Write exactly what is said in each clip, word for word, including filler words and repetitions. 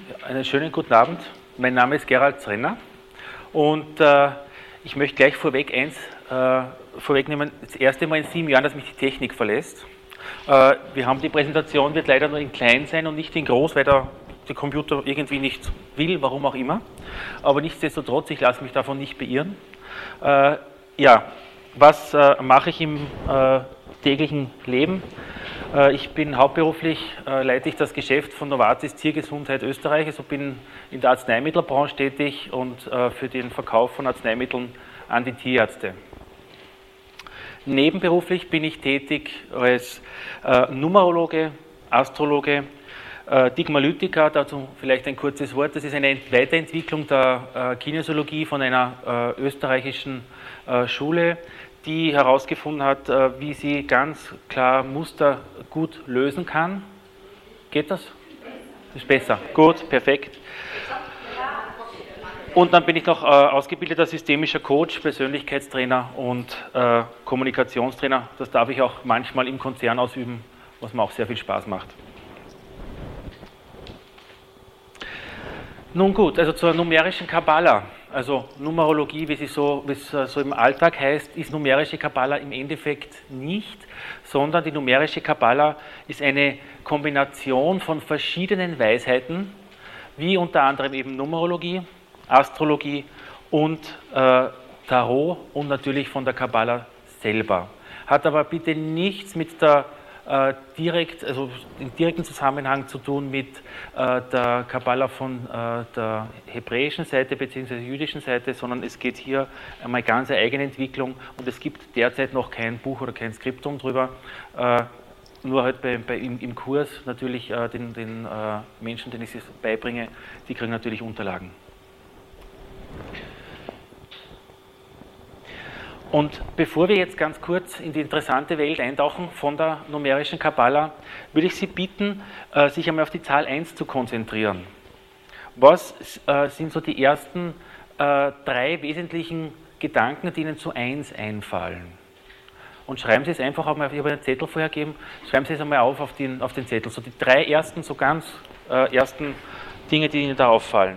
Einen schönen guten Abend. Mein Name ist Gerald Zrenner und äh, ich möchte gleich vorweg eins äh, vorwegnehmen. Das erste Mal in sieben Jahren, dass mich die Technik verlässt. Äh, wir haben die Präsentation, wird leider nur in klein sein und nicht in groß, weil der, der Computer irgendwie nicht will, warum auch immer. Aber nichtsdestotrotz, ich lasse mich davon nicht beirren. Äh, ja, was äh, mache ich im äh, täglichen Leben? Ich bin hauptberuflich, äh, leite ich das Geschäft von Novartis Tiergesundheit Österreich, also bin in der Arzneimittelbranche tätig und äh, für den Verkauf von Arzneimitteln an die Tierärzte. Nebenberuflich bin ich tätig als äh, Numerologe, Astrologe, äh, Digmalytiker, dazu vielleicht ein kurzes Wort. Das ist eine Weiterentwicklung der äh, Kinesiologie von einer äh, österreichischen äh, Schule, die herausgefunden hat, wie sie ganz klar Muster gut lösen kann. Geht das? Ist besser. Gut, perfekt. Und dann bin ich noch äh, ausgebildeter systemischer Coach, Persönlichkeitstrainer und äh, Kommunikationstrainer. Das darf ich auch manchmal im Konzern ausüben, was mir auch sehr viel Spaß macht. Nun gut, also zur numerischen Kabbala. Also Numerologie, wie, sie so, wie es so im Alltag heißt, ist numerische Kabbala im Endeffekt nicht, sondern die numerische Kabbala ist eine Kombination von verschiedenen Weisheiten, wie unter anderem eben Numerologie, Astrologie und äh, Tarot und natürlich von der Kabbala selber. Hat aber bitte nichts mit der Äh, direkt, also im direkten Zusammenhang zu tun mit äh, der Kabbala von äh, der hebräischen Seite bzw. jüdischen Seite, sondern es geht hier um eine ganz eigene Entwicklung und es gibt derzeit noch kein Buch oder kein Skriptum drüber, äh, nur halt bei, bei, im, im Kurs natürlich äh, den, den äh, Menschen, denen ich es beibringe, die kriegen natürlich Unterlagen. Und bevor wir jetzt ganz kurz in die interessante Welt eintauchen von der numerischen Kabbala, würde ich Sie bitten, sich einmal auf die Zahl eins zu konzentrieren. Was sind so die ersten drei wesentlichen Gedanken, die Ihnen zu eins einfallen? Und schreiben Sie es einfach auch mal, ich habe einen Zettel vorher gegeben, schreiben Sie es einmal auf auf den, auf den Zettel. So die drei ersten, so ganz äh, ersten Dinge, die Ihnen da auffallen.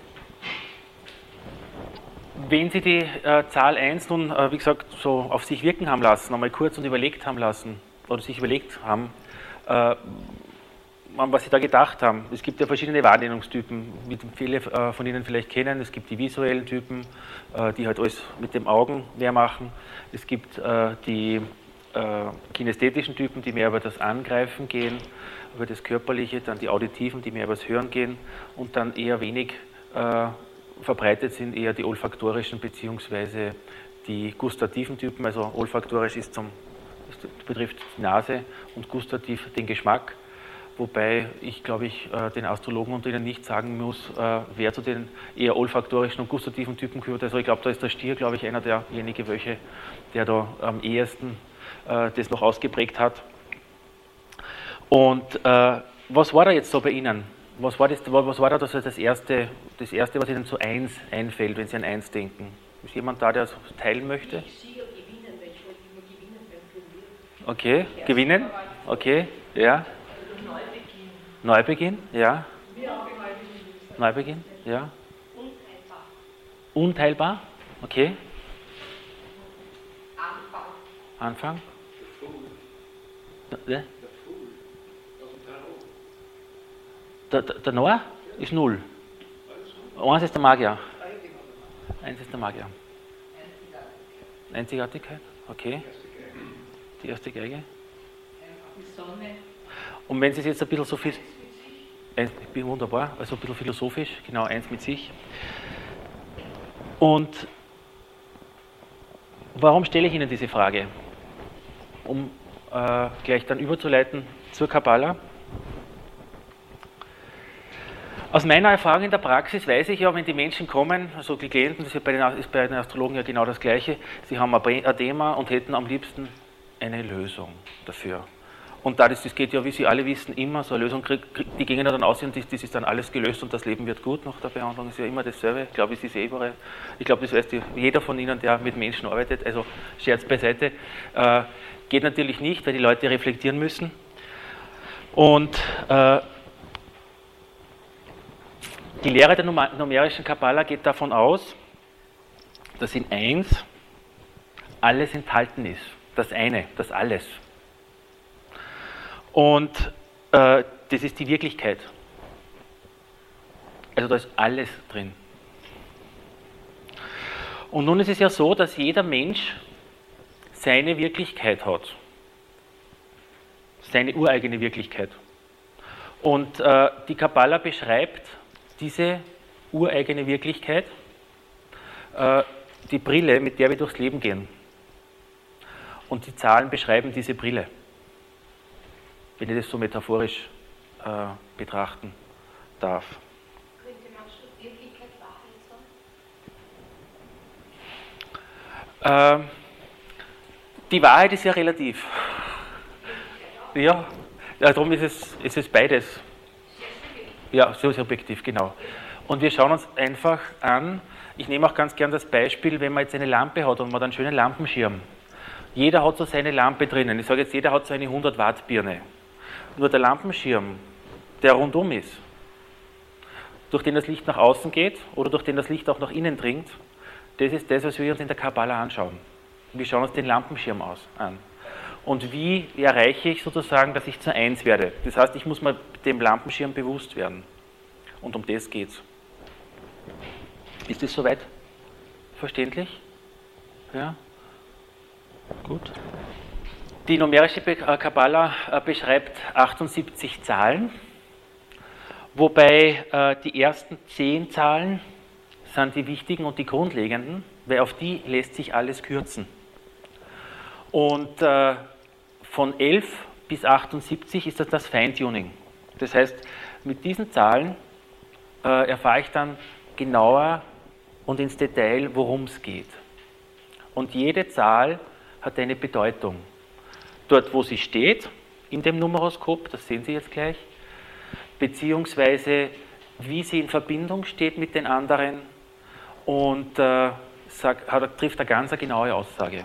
Wenn Sie die äh, Zahl eins nun, äh, wie gesagt, so auf sich wirken haben lassen, einmal kurz und überlegt haben lassen, oder sich überlegt haben, äh, was Sie da gedacht haben. Es gibt ja verschiedene Wahrnehmungstypen, wie viele äh, von Ihnen vielleicht kennen. Es gibt die visuellen Typen, äh, die halt alles mit den Augen mehr machen. Es gibt äh, die äh, kinästhetischen Typen, die mehr über das Angreifen gehen, über das Körperliche, dann die auditiven, die mehr über das Hören gehen und dann eher wenig äh, verbreitet sind eher die olfaktorischen bzw. die gustativen Typen, also olfaktorisch ist zum, das betrifft die Nase und gustativ den Geschmack, wobei ich glaube ich den Astrologen unter Ihnen nicht sagen muss, wer zu den eher olfaktorischen und gustativen Typen gehört. Also ich glaube, da ist der Stier, glaube ich, einer derjenigen, welche, der da am ehesten das noch ausgeprägt hat. Und äh, was war da jetzt so bei Ihnen? Was war, das, was war da das, das, erste, das Erste, was Ihnen zu eins einfällt, wenn Sie an eins denken? Ist jemand da, der das teilen möchte? Ich sehe gewinnen, weil ich wollte immer gewinnen beim Turnier. Okay, gewinnen? Okay, ja. Neubeginn. Neubeginn, ja. Ja, Neubeginn, ja. Unteilbar. Unteilbar, okay. Anfang. Anfang? Ja. Der, der, der Noah ist null. Eins ist der Magier. Eins ist der Magier. Einzigartigkeit, okay. Die erste Geige. Die Sonne. Und wenn Sie es jetzt ein bisschen so viel. Ich bin wunderbar, also ein bisschen philosophisch, genau, eins mit sich. Und warum stelle ich Ihnen diese Frage? Um äh, gleich dann überzuleiten zur Kabbala. Aus meiner Erfahrung in der Praxis weiß ich ja, wenn die Menschen kommen, also die Klienten, das ist bei den, ist bei den Astrologen ja genau das Gleiche, sie haben ein Thema und hätten am liebsten eine Lösung dafür. Und da das, das geht ja, wie Sie alle wissen, immer so eine Lösung, die gehen dann aus und das, das ist dann alles gelöst und das Leben wird gut nach der Behandlung, ist ja immer dasselbe. Ich glaube, es ist eh überall. Ich glaube, das weiß die, jeder von Ihnen, der mit Menschen arbeitet, also Scherz beiseite, äh, geht natürlich nicht, weil die Leute reflektieren müssen. Und äh, Die Lehre der numerischen Kabbala geht davon aus, dass in eins alles enthalten ist. Das eine, das alles. Und äh, das ist die Wirklichkeit. Also da ist alles drin. Und nun ist es ja so, dass jeder Mensch seine Wirklichkeit hat. Seine ureigene Wirklichkeit. Und äh, die Kabbala beschreibt diese ureigene Wirklichkeit, äh, die Brille, mit der wir durchs Leben gehen. Und die Zahlen beschreiben diese Brille, wenn ich das so metaphorisch äh, betrachten darf. Könnte man schon Wirklichkeit Wahrheit sagen? Ähm, die Wahrheit ist ja relativ. Ja, darum ist es, ist es beides. Ja, so subjektiv, genau. Und wir schauen uns einfach an, ich nehme auch ganz gern das Beispiel, wenn man jetzt eine Lampe hat und man hat einen schönen Lampenschirm. Jeder hat so seine Lampe drinnen. Ich sage jetzt, jeder hat so eine hundert Watt Birne. Nur der Lampenschirm, der rundum ist, durch den das Licht nach außen geht oder durch den das Licht auch nach innen dringt, das ist das, was wir uns in der Kabbala anschauen. Wir schauen uns den Lampenschirm aus, an. Und wie erreiche ich sozusagen, dass ich zu eins werde? Das heißt, ich muss mir dem Lampenschirm bewusst werden. Und um das geht es. Ist das soweit verständlich? Ja? Gut. Die numerische Kabbala beschreibt achtundsiebzig Zahlen, wobei äh, die ersten zehn Zahlen sind die wichtigen und die grundlegenden, weil auf die lässt sich alles kürzen. Und äh, von elf bis achtundsiebzig ist das das Feintuning. Das heißt, mit diesen Zahlen äh, erfahre ich dann genauer und ins Detail, worum es geht. Und jede Zahl hat eine Bedeutung. Dort, wo sie steht, in dem Numeroskop, das sehen Sie jetzt gleich, beziehungsweise wie sie in Verbindung steht mit den anderen und äh, sagt, hat, trifft eine ganz genaue Aussage.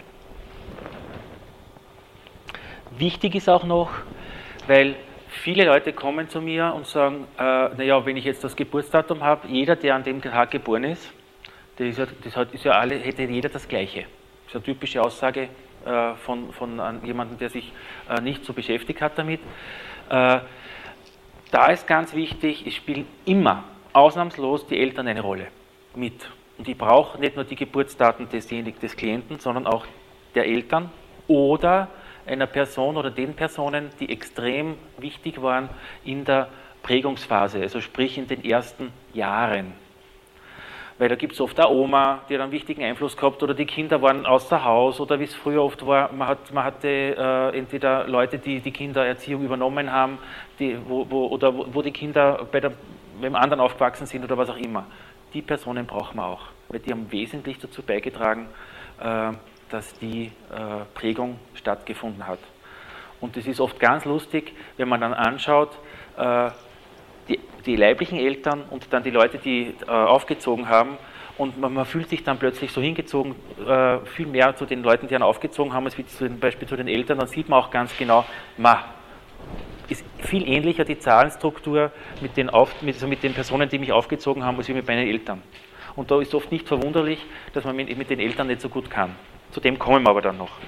Wichtig ist auch noch, weil viele Leute kommen zu mir und sagen, äh, naja, wenn ich jetzt das Geburtsdatum habe, jeder, der an dem Tag geboren ist, das ist ja, das hat, ist ja alle, hätte jeder das Gleiche. Das ist eine typische Aussage äh, von, von äh, jemandem, der sich äh, nicht so beschäftigt hat damit. Äh, da ist ganz wichtig, es spielen immer, ausnahmslos, die Eltern eine Rolle mit. Und ich brauche nicht nur die Geburtsdaten desjenigen, des Klienten, sondern auch der Eltern oder einer Person oder den Personen, die extrem wichtig waren in der Prägungsphase, also sprich in den ersten Jahren. Weil da gibt es oft eine Oma, die hat einen wichtigen Einfluss gehabt, oder die Kinder waren außer Haus, oder wie es früher oft war, man, hat, man hatte äh, entweder Leute, die die Kindererziehung übernommen haben, die, wo, wo, oder wo, wo die Kinder bei der, beim anderen aufgewachsen sind oder was auch immer. Die Personen brauchen wir auch, weil die haben wesentlich dazu beigetragen, äh, dass die äh, Prägung stattgefunden hat. Und das ist oft ganz lustig, wenn man dann anschaut, äh, die, die leiblichen Eltern und dann die Leute, die äh, aufgezogen haben, und man, man fühlt sich dann plötzlich so hingezogen, äh, viel mehr zu den Leuten, die einen aufgezogen haben, als wie zum Beispiel zu den Eltern. Dann sieht man auch ganz genau, ma, ist viel ähnlicher die Zahlenstruktur mit den, auf, mit, also mit den Personen, die mich aufgezogen haben, als wie mit meinen Eltern. Und da ist oft nicht verwunderlich, dass man mit, mit den Eltern nicht so gut kann. Zu dem kommen wir aber dann noch.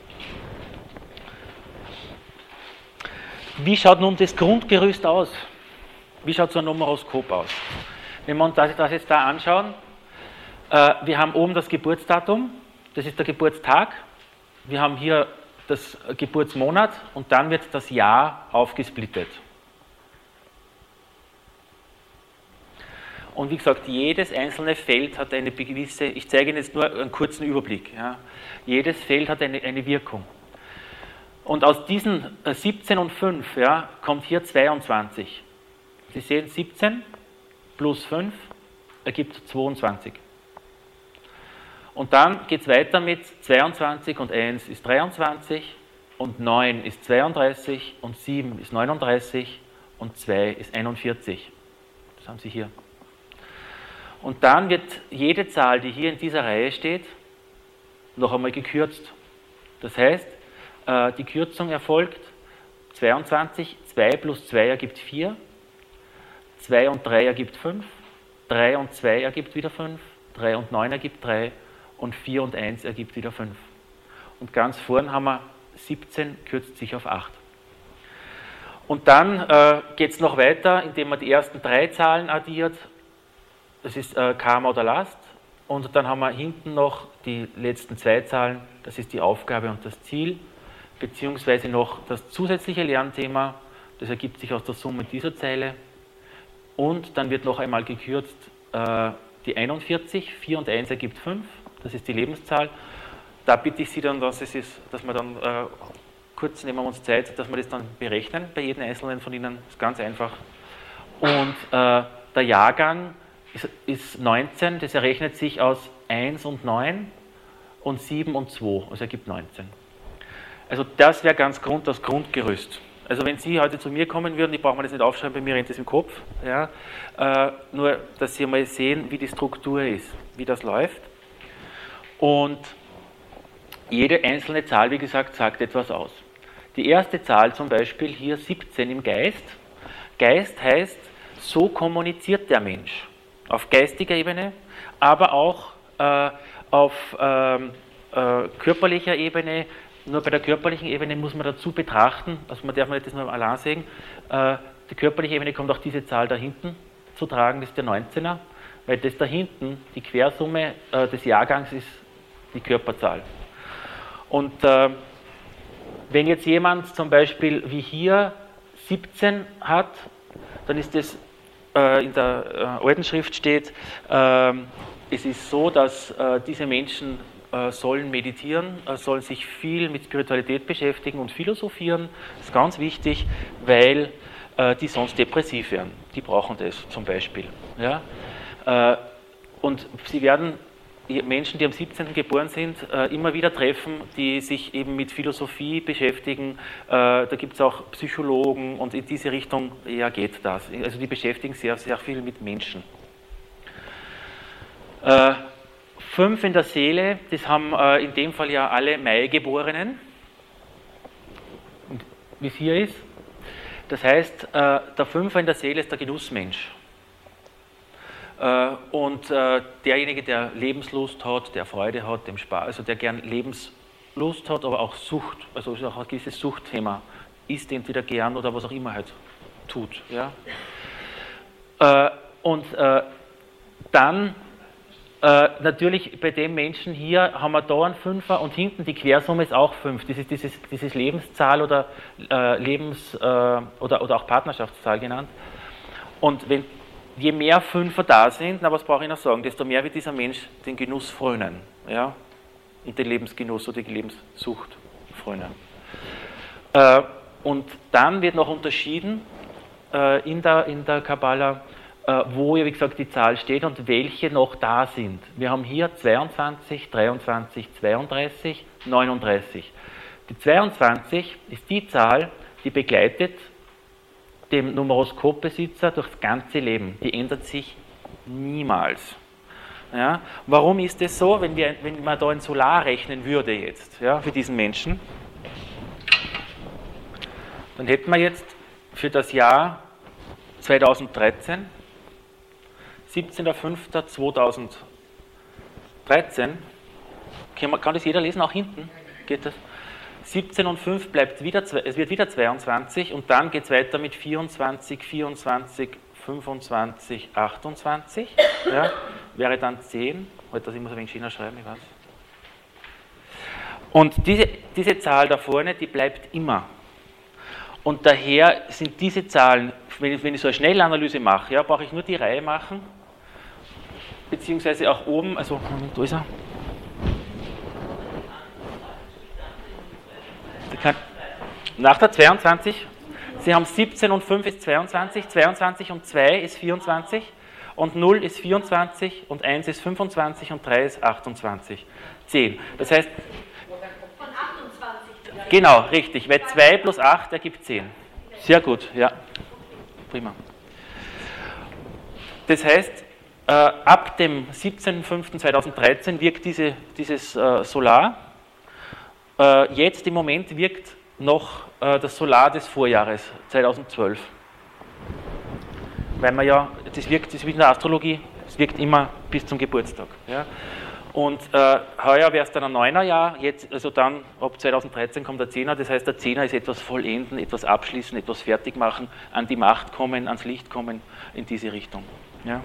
Wie schaut nun das Grundgerüst aus? Wie schaut so ein Numeroskop aus? Wenn wir uns das, das jetzt da anschauen, äh, wir haben oben das Geburtsdatum, das ist der Geburtstag. Wir haben hier das Geburtsmonat und dann wird das Jahr aufgesplittet. Und wie gesagt, jedes einzelne Feld hat eine gewisse, ich zeige Ihnen jetzt nur einen kurzen Überblick, ja. Jedes Feld hat eine, eine Wirkung. Und aus diesen siebzehn und fünf, ja, kommt hier zweiundzwanzig. Sie sehen, siebzehn plus fünf ergibt zweiundzwanzig. Und dann geht es weiter mit zweiundzwanzig und eins ist dreiundzwanzig und neun ist zweiunddreißig und sieben ist neununddreißig und zwei ist einundvierzig. Das haben Sie hier. Und dann wird jede Zahl, die hier in dieser Reihe steht, noch einmal gekürzt. Das heißt, die Kürzung erfolgt zweiundzwanzig, zwei plus zwei ergibt vier, zwei und drei ergibt fünf, drei und zwei ergibt wieder fünf, drei und neun ergibt drei und vier und eins ergibt wieder fünf. Und ganz vorn haben wir siebzehn, kürzt sich auf acht. Und dann äh, geht es noch weiter, indem man die ersten drei Zahlen addiert. Das ist äh, Karma oder Last. Und dann haben wir hinten noch die letzten zwei Zahlen. Das ist die Aufgabe und das Ziel. Beziehungsweise noch das zusätzliche Lernthema. Das ergibt sich aus der Summe dieser Zeile. Und dann wird noch einmal gekürzt äh, die einundvierzig. vier und eins ergibt fünf. Das ist die Lebenszahl. Da bitte ich Sie dann, dass, es ist, dass wir dann äh, kurz nehmen wir uns Zeit, dass wir das dann berechnen bei jedem einzelnen von Ihnen. Das ist ganz einfach. Und äh, der Jahrgang ist, ist neunzehn. Das errechnet sich aus eins und neun und sieben und zwei. Also ergibt neunzehn. Also das wäre ganz Grund, das Grundgerüst. Also wenn Sie heute zu mir kommen würden, ich brauche mir das nicht aufschreiben, bei mir rennt das im Kopf. Ja, äh, nur, dass Sie mal sehen, wie die Struktur ist, wie das läuft. Und jede einzelne Zahl, wie gesagt, sagt etwas aus. Die erste Zahl zum Beispiel hier siebzehn im Geist. Geist heißt, so kommuniziert der Mensch. Auf geistiger Ebene, aber auch äh, auf ähm, äh, körperlicher Ebene. Nur bei der körperlichen Ebene muss man dazu betrachten, also man darf nicht das nur allein sehen, äh, die körperliche Ebene kommt auch diese Zahl da hinten zu tragen, das ist der neunzehner, weil das da hinten, die Quersumme äh, des Jahrgangs ist die Körperzahl. Und äh, wenn jetzt jemand zum Beispiel wie hier siebzehn hat, dann ist das, äh, in der äh, alten Schrift steht, äh, es ist so, dass äh, diese Menschen äh, sollen meditieren, äh, sollen sich viel mit Spiritualität beschäftigen und philosophieren. Das ist ganz wichtig, weil äh, die sonst depressiv werden. Die brauchen das zum Beispiel. Ja? Äh, und sie werden Menschen, die am siebzehnten geboren sind, äh, immer wieder treffen, die sich eben mit Philosophie beschäftigen. Äh, da gibt es auch Psychologen und in diese Richtung ja, geht das. Also die beschäftigen sich sehr, sehr viel mit Menschen. Äh, fünf in der Seele, das haben äh, in dem Fall ja alle Mai-Geborenen. Und wie es hier ist, das heißt, äh, der Fünfer in der Seele ist der Genussmensch. Und äh, derjenige, der Lebenslust hat, der Freude hat, dem Spaß, also der gern Lebenslust hat, aber auch Sucht, also ist auch ein gewisses Suchtthema, isst entweder gern oder was auch immer halt tut. Ja? Äh, und äh, dann äh, natürlich bei dem Menschen hier haben wir da einen Fünfer und hinten die Quersumme ist auch fünf. Das ist dieses, dieses Lebenszahl oder äh, Lebens- äh, oder, oder auch Partnerschaftszahl genannt. Und wenn je mehr Fünfer da sind, na, was brauche ich noch sagen, desto mehr wird dieser Mensch den Genuss frönen, ja, und den Lebensgenuss oder die Lebenssucht frönen. Äh, und dann wird noch unterschieden äh, in der, in der Kabbala, äh, wo ja, wie gesagt, die Zahl steht und welche noch da sind. Wir haben hier zweiundzwanzig, dreiundzwanzig, zweiunddreißig, neununddreißig. Die zweiundzwanzig ist die Zahl, die begleitet dem Numeroskopbesitzer durchs ganze Leben. Die ändert sich niemals. Ja? Warum ist das so, wenn, wir, wenn man da ein Solar rechnen würde jetzt, ja, für diesen Menschen? Dann hätten wir jetzt für das Jahr zweitausenddreizehn, siebzehnter fünfter zweitausenddreizehn, kann, man, kann das jeder lesen, auch hinten? Geht das? siebzehn und fünf bleibt wieder, es wird wieder zweiundzwanzig und dann geht es weiter mit vierundzwanzig, vierundzwanzig, fünfundzwanzig, achtundzwanzig, ja, wäre dann zehn, heute das immer so ein wenig China schreiben, ich weiß. Und diese, diese Zahl da vorne, die bleibt immer. Und daher sind diese Zahlen, wenn ich, wenn ich so eine Schnellanalyse mache, ja, brauche ich nur die Reihe machen, beziehungsweise auch oben, also, da ist er. Nach der zweiundzwanzig, Sie haben siebzehn und fünf ist zweiundzwanzig, zweiundzwanzig und zwei ist vierundzwanzig und null ist vierundzwanzig und eins ist fünfundzwanzig und drei ist achtundzwanzig. zehn. Das heißt, Von achtundzwanzig. genau, richtig, weil zwei plus acht ergibt zehn. Sehr gut, ja. Prima. Das heißt, äh, ab dem siebzehnten fünften zweitausenddreizehn wirkt diese, dieses äh, Solar. Äh, jetzt im Moment wirkt noch äh, das Solar des Vorjahres, zweitausendzwölf. weil man ja, das wirkt, das ist wie in der Astrologie, es wirkt immer bis zum Geburtstag. Ja. Und äh, heuer wäre es dann ein neuner Jahr, jetzt, also dann ab zweitausenddreizehn kommt der Zehner, das heißt der Zehner ist etwas vollenden, etwas abschließen, etwas fertig machen, an die Macht kommen, ans Licht kommen, in diese Richtung. Ja.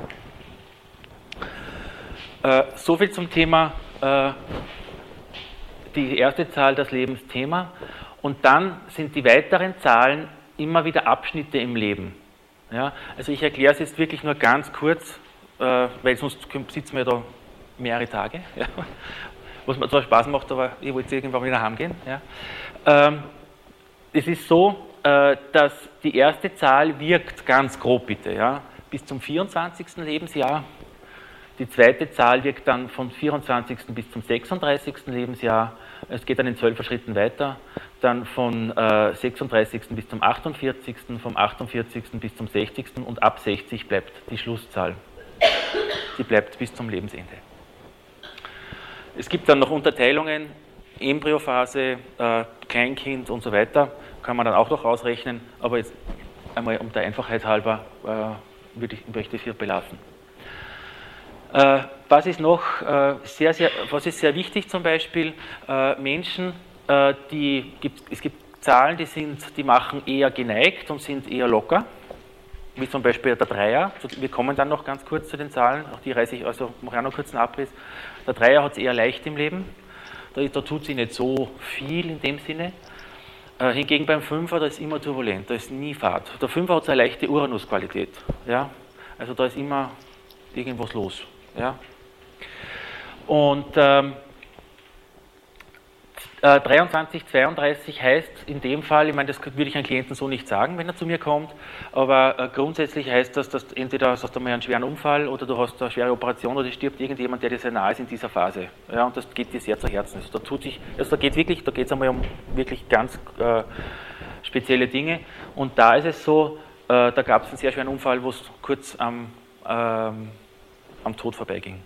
Äh, so viel zum Thema, äh, die erste Zahl, das Lebensthema. Und dann sind die weiteren Zahlen immer wieder Abschnitte im Leben. Ja. Also ich erkläre es jetzt wirklich nur ganz kurz, äh, weil sonst sitzen wir da mehrere Tage, ja, was mir zwar Spaß macht, aber ich wollte irgendwann wieder heimgehen. Ja. Ähm, es ist so, äh, dass die erste Zahl wirkt ganz grob bitte, ja, bis zum vierundzwanzigsten Lebensjahr. Die zweite Zahl wirkt dann vom vierundzwanzigsten bis zum sechsunddreißigsten Lebensjahr. Es geht dann in zwölfer Schritten weiter. Dann von äh, sechsunddreißigsten bis zum achtundvierzigsten, vom achtundvierzigsten bis zum sechzigsten und ab sechzig bleibt die Schlusszahl. Die bleibt bis zum Lebensende. Es gibt dann noch Unterteilungen, Embryophase, äh, Kleinkind und so weiter, kann man dann auch noch ausrechnen, aber jetzt einmal um der Einfachheit halber äh, würde ich, möchte ich hier belassen. Äh, was ist noch äh, sehr, sehr, was ist sehr wichtig zum Beispiel, äh, Menschen, äh, die, gibt, es gibt Zahlen, die, sind, die machen eher geneigt und sind eher locker, wie zum Beispiel der Dreier. Wir kommen dann noch ganz kurz zu den Zahlen, auch die reiße ich, also mache ich auch noch kurz einen Abriss. Der Dreier hat es eher leicht im Leben, da, da tut sich nicht so viel in dem Sinne. Äh, hingegen beim Fünfer, da ist immer turbulent, da ist nie Fahrt. Der Fünfer hat so eine leichte Uranus-Qualität, ja? Also da ist immer irgendwas los. Ja? Und ähm, äh, dreiundzwanzig, zweiunddreißig heißt in dem Fall, ich meine, das würde ich einem Klienten so nicht sagen, wenn er zu mir kommt, aber äh, grundsätzlich heißt das, dass entweder hast du mal einen schweren Unfall oder du hast eine schwere Operation oder stirbt irgendjemand, der dir sehr nahe ist in dieser Phase. Ja, und das geht dir sehr zu Herzen. Also da tut sich, also da geht wirklich, da geht es einmal um wirklich ganz äh, spezielle Dinge. Und da ist es so, äh, da gab es einen sehr schweren Unfall, wo es kurz am, ähm, am Tod vorbeiging.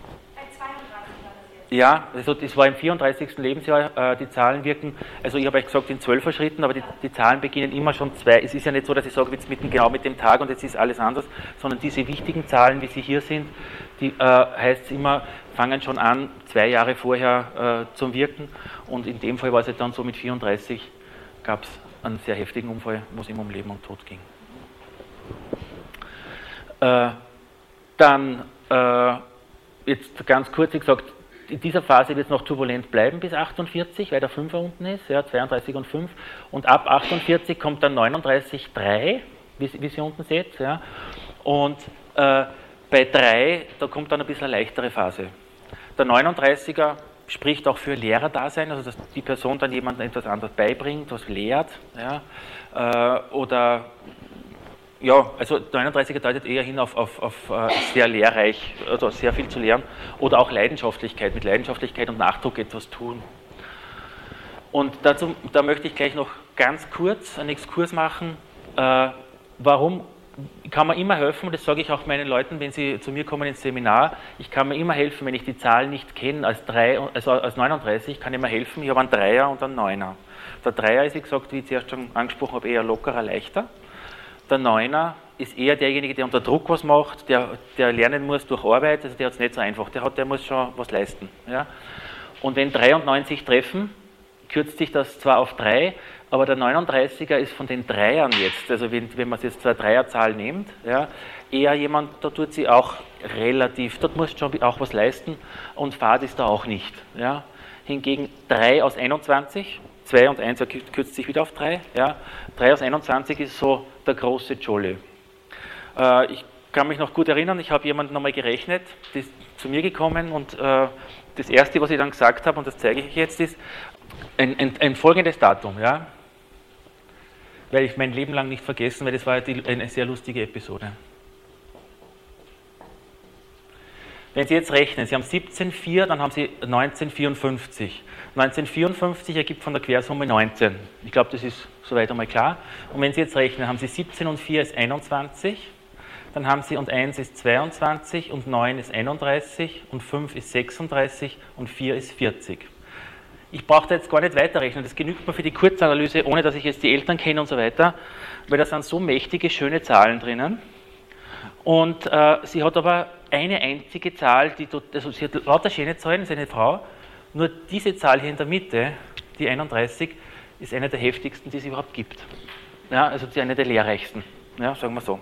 Ja, also das war im vierunddreißigsten Lebensjahr, äh, die Zahlen wirken, also ich habe euch gesagt in zwölfer Schritten, aber die, die Zahlen beginnen immer schon zwei. Es ist ja nicht so, dass ich sage, jetzt mit dem, genau mit dem Tag und jetzt ist alles anders, sondern diese wichtigen Zahlen, wie sie hier sind, die äh, heißt immer, fangen schon an, zwei Jahre vorher äh, zum Wirken, und in dem Fall war es jetzt dann so, mit vierunddreißig gab es einen sehr heftigen Unfall, wo es immer um Leben und Tod ging. Äh, dann, äh, jetzt ganz kurz gesagt, in dieser Phase wird es noch turbulent bleiben bis achtundvierzig, weil der Fünfer unten ist, ja, zweiunddreißig und fünf. Und ab achtundvierzig kommt dann neununddreißig, drei, wie, wie Sie unten seht. Ja. Und äh, bei drei, da kommt dann ein bisschen eine leichtere Phase. Der neununddreißiger spricht auch für Lehrerdasein, also dass die Person dann jemandem etwas anderes beibringt, was lehrt. Ja. Äh, oder Ja, also neununddreißiger deutet eher hin auf, auf, auf uh, sehr lehrreich, also sehr viel zu lernen, oder auch Leidenschaftlichkeit, mit Leidenschaftlichkeit und Nachdruck etwas tun. Und dazu, da möchte ich gleich noch ganz kurz einen Exkurs machen, äh, warum kann man immer helfen, und das sage ich auch meinen Leuten, wenn sie zu mir kommen ins Seminar, ich kann mir immer helfen, wenn ich die Zahl nicht kenne, als, drei, also als neununddreißig, kann ich mir helfen, ich habe einen Dreier und einen Neuner. Der Dreier ist, wie gesagt, wie ich zuerst schon angesprochen habe, eher lockerer, leichter. Der Neuner ist eher derjenige, der unter Druck was macht, der, der lernen muss durch Arbeit, also der hat es nicht so einfach, der, hat, der muss schon was leisten. Ja? Und wenn drei und neun sich treffen, kürzt sich das zwar auf drei, aber der neununddreißiger ist von den Dreiern jetzt, also wenn, wenn man jetzt zwei Dreierzahl nimmt, ja, eher jemand, da tut sie auch relativ, dort muss schon auch was leisten, und Fahrt ist da auch nicht. Ja? Hingegen drei aus einundzwanzig, zwei und eins kürzt sich wieder auf drei, ja? drei aus einundzwanzig ist so der große Jolle. Äh, ich kann mich noch gut erinnern, ich habe jemanden nochmal gerechnet, der ist zu mir gekommen, und äh, das erste, was ich dann gesagt habe, und das zeige ich jetzt, ist ein, ein, ein folgendes Datum, ja? Weil ich mein Leben lang nicht vergessen, weil das war die, eine sehr lustige Episode. Wenn Sie jetzt rechnen, Sie haben siebzehn Komma vier, dann haben Sie neunzehnhundertvierundfünfzig. neunzehnhundertvierundfünfzig ergibt von der Quersumme neunzehn. Ich glaube, das ist soweit einmal klar. Und wenn Sie jetzt rechnen, haben Sie siebzehn und vier ist einundzwanzig, dann haben Sie und eins ist zweiundzwanzig und neun ist einunddreißig und fünf ist sechsunddreißig und vier ist vierzig. Ich brauche da jetzt gar nicht weiterrechnen, das genügt mir für die Kurzanalyse, ohne dass ich jetzt die Eltern kenne und so weiter, weil da sind so mächtige, schöne Zahlen drinnen. Und äh, sie hat aber eine einzige Zahl, die, also sie hat lauter schöne Zahlen, seine Frau, nur diese Zahl hier in der Mitte, die einunddreißig, ist eine der heftigsten, die es überhaupt gibt. Ja, also die eine der lehrreichsten, ja, sagen wir so.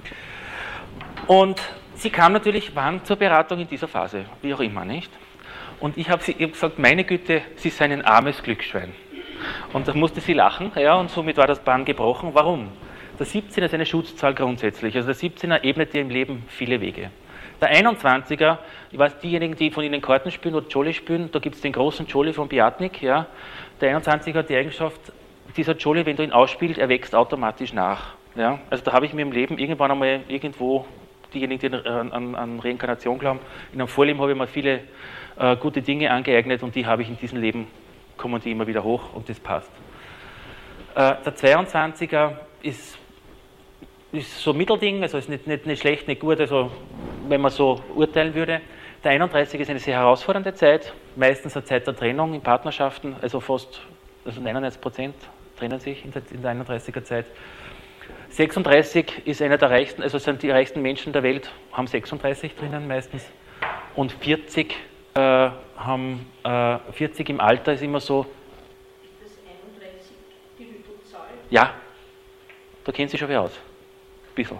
Und sie kam natürlich wann zur Beratung in dieser Phase, wie auch immer, nicht? Und ich habe hab gesagt, meine Güte, sie ist ein armes Glücksschwein. Und da musste sie lachen, ja, und somit war das Band gebrochen. Warum? Der siebzehner ist eine Schutzzahl grundsätzlich, also der siebzehner ebnet dir im Leben viele Wege. Der einundzwanziger, ich weiß, diejenigen, die von Ihnen Karten spielen oder Jolly spielen, da gibt es den großen Jolly von Biatnik, ja. Der einundzwanziger hat die Eigenschaft, dieser Jolly, wenn du ihn ausspielst, er wächst automatisch nach. Ja. Also da habe ich mir im Leben irgendwann einmal irgendwo, diejenigen, die an, an, an Reinkarnation glauben, in einem Vorleben habe ich mir viele äh, gute Dinge angeeignet und die habe ich in diesem Leben, kommen die immer wieder hoch und das passt. Äh, der zweiundzwanziger ist ist so ein Mittelding, also ist nicht, nicht, nicht schlecht, nicht gut, also wenn man so urteilen würde. Der einunddreißiger ist eine sehr herausfordernde Zeit, meistens eine Zeit der Trennung in Partnerschaften, also fast also neunundneunzig Prozent trennen sich in der, in der einunddreißiger Zeit. sechsunddreißig ist einer der reichsten, also sind die reichsten Menschen der Welt, haben sechsunddreißig drinnen meistens. Und vierzig, äh, haben, äh, vierzig im Alter ist immer so. Ist das einunddreißig die Rüttelzahl? Ja, da kennt sich schon wer aus. Ein bisschen.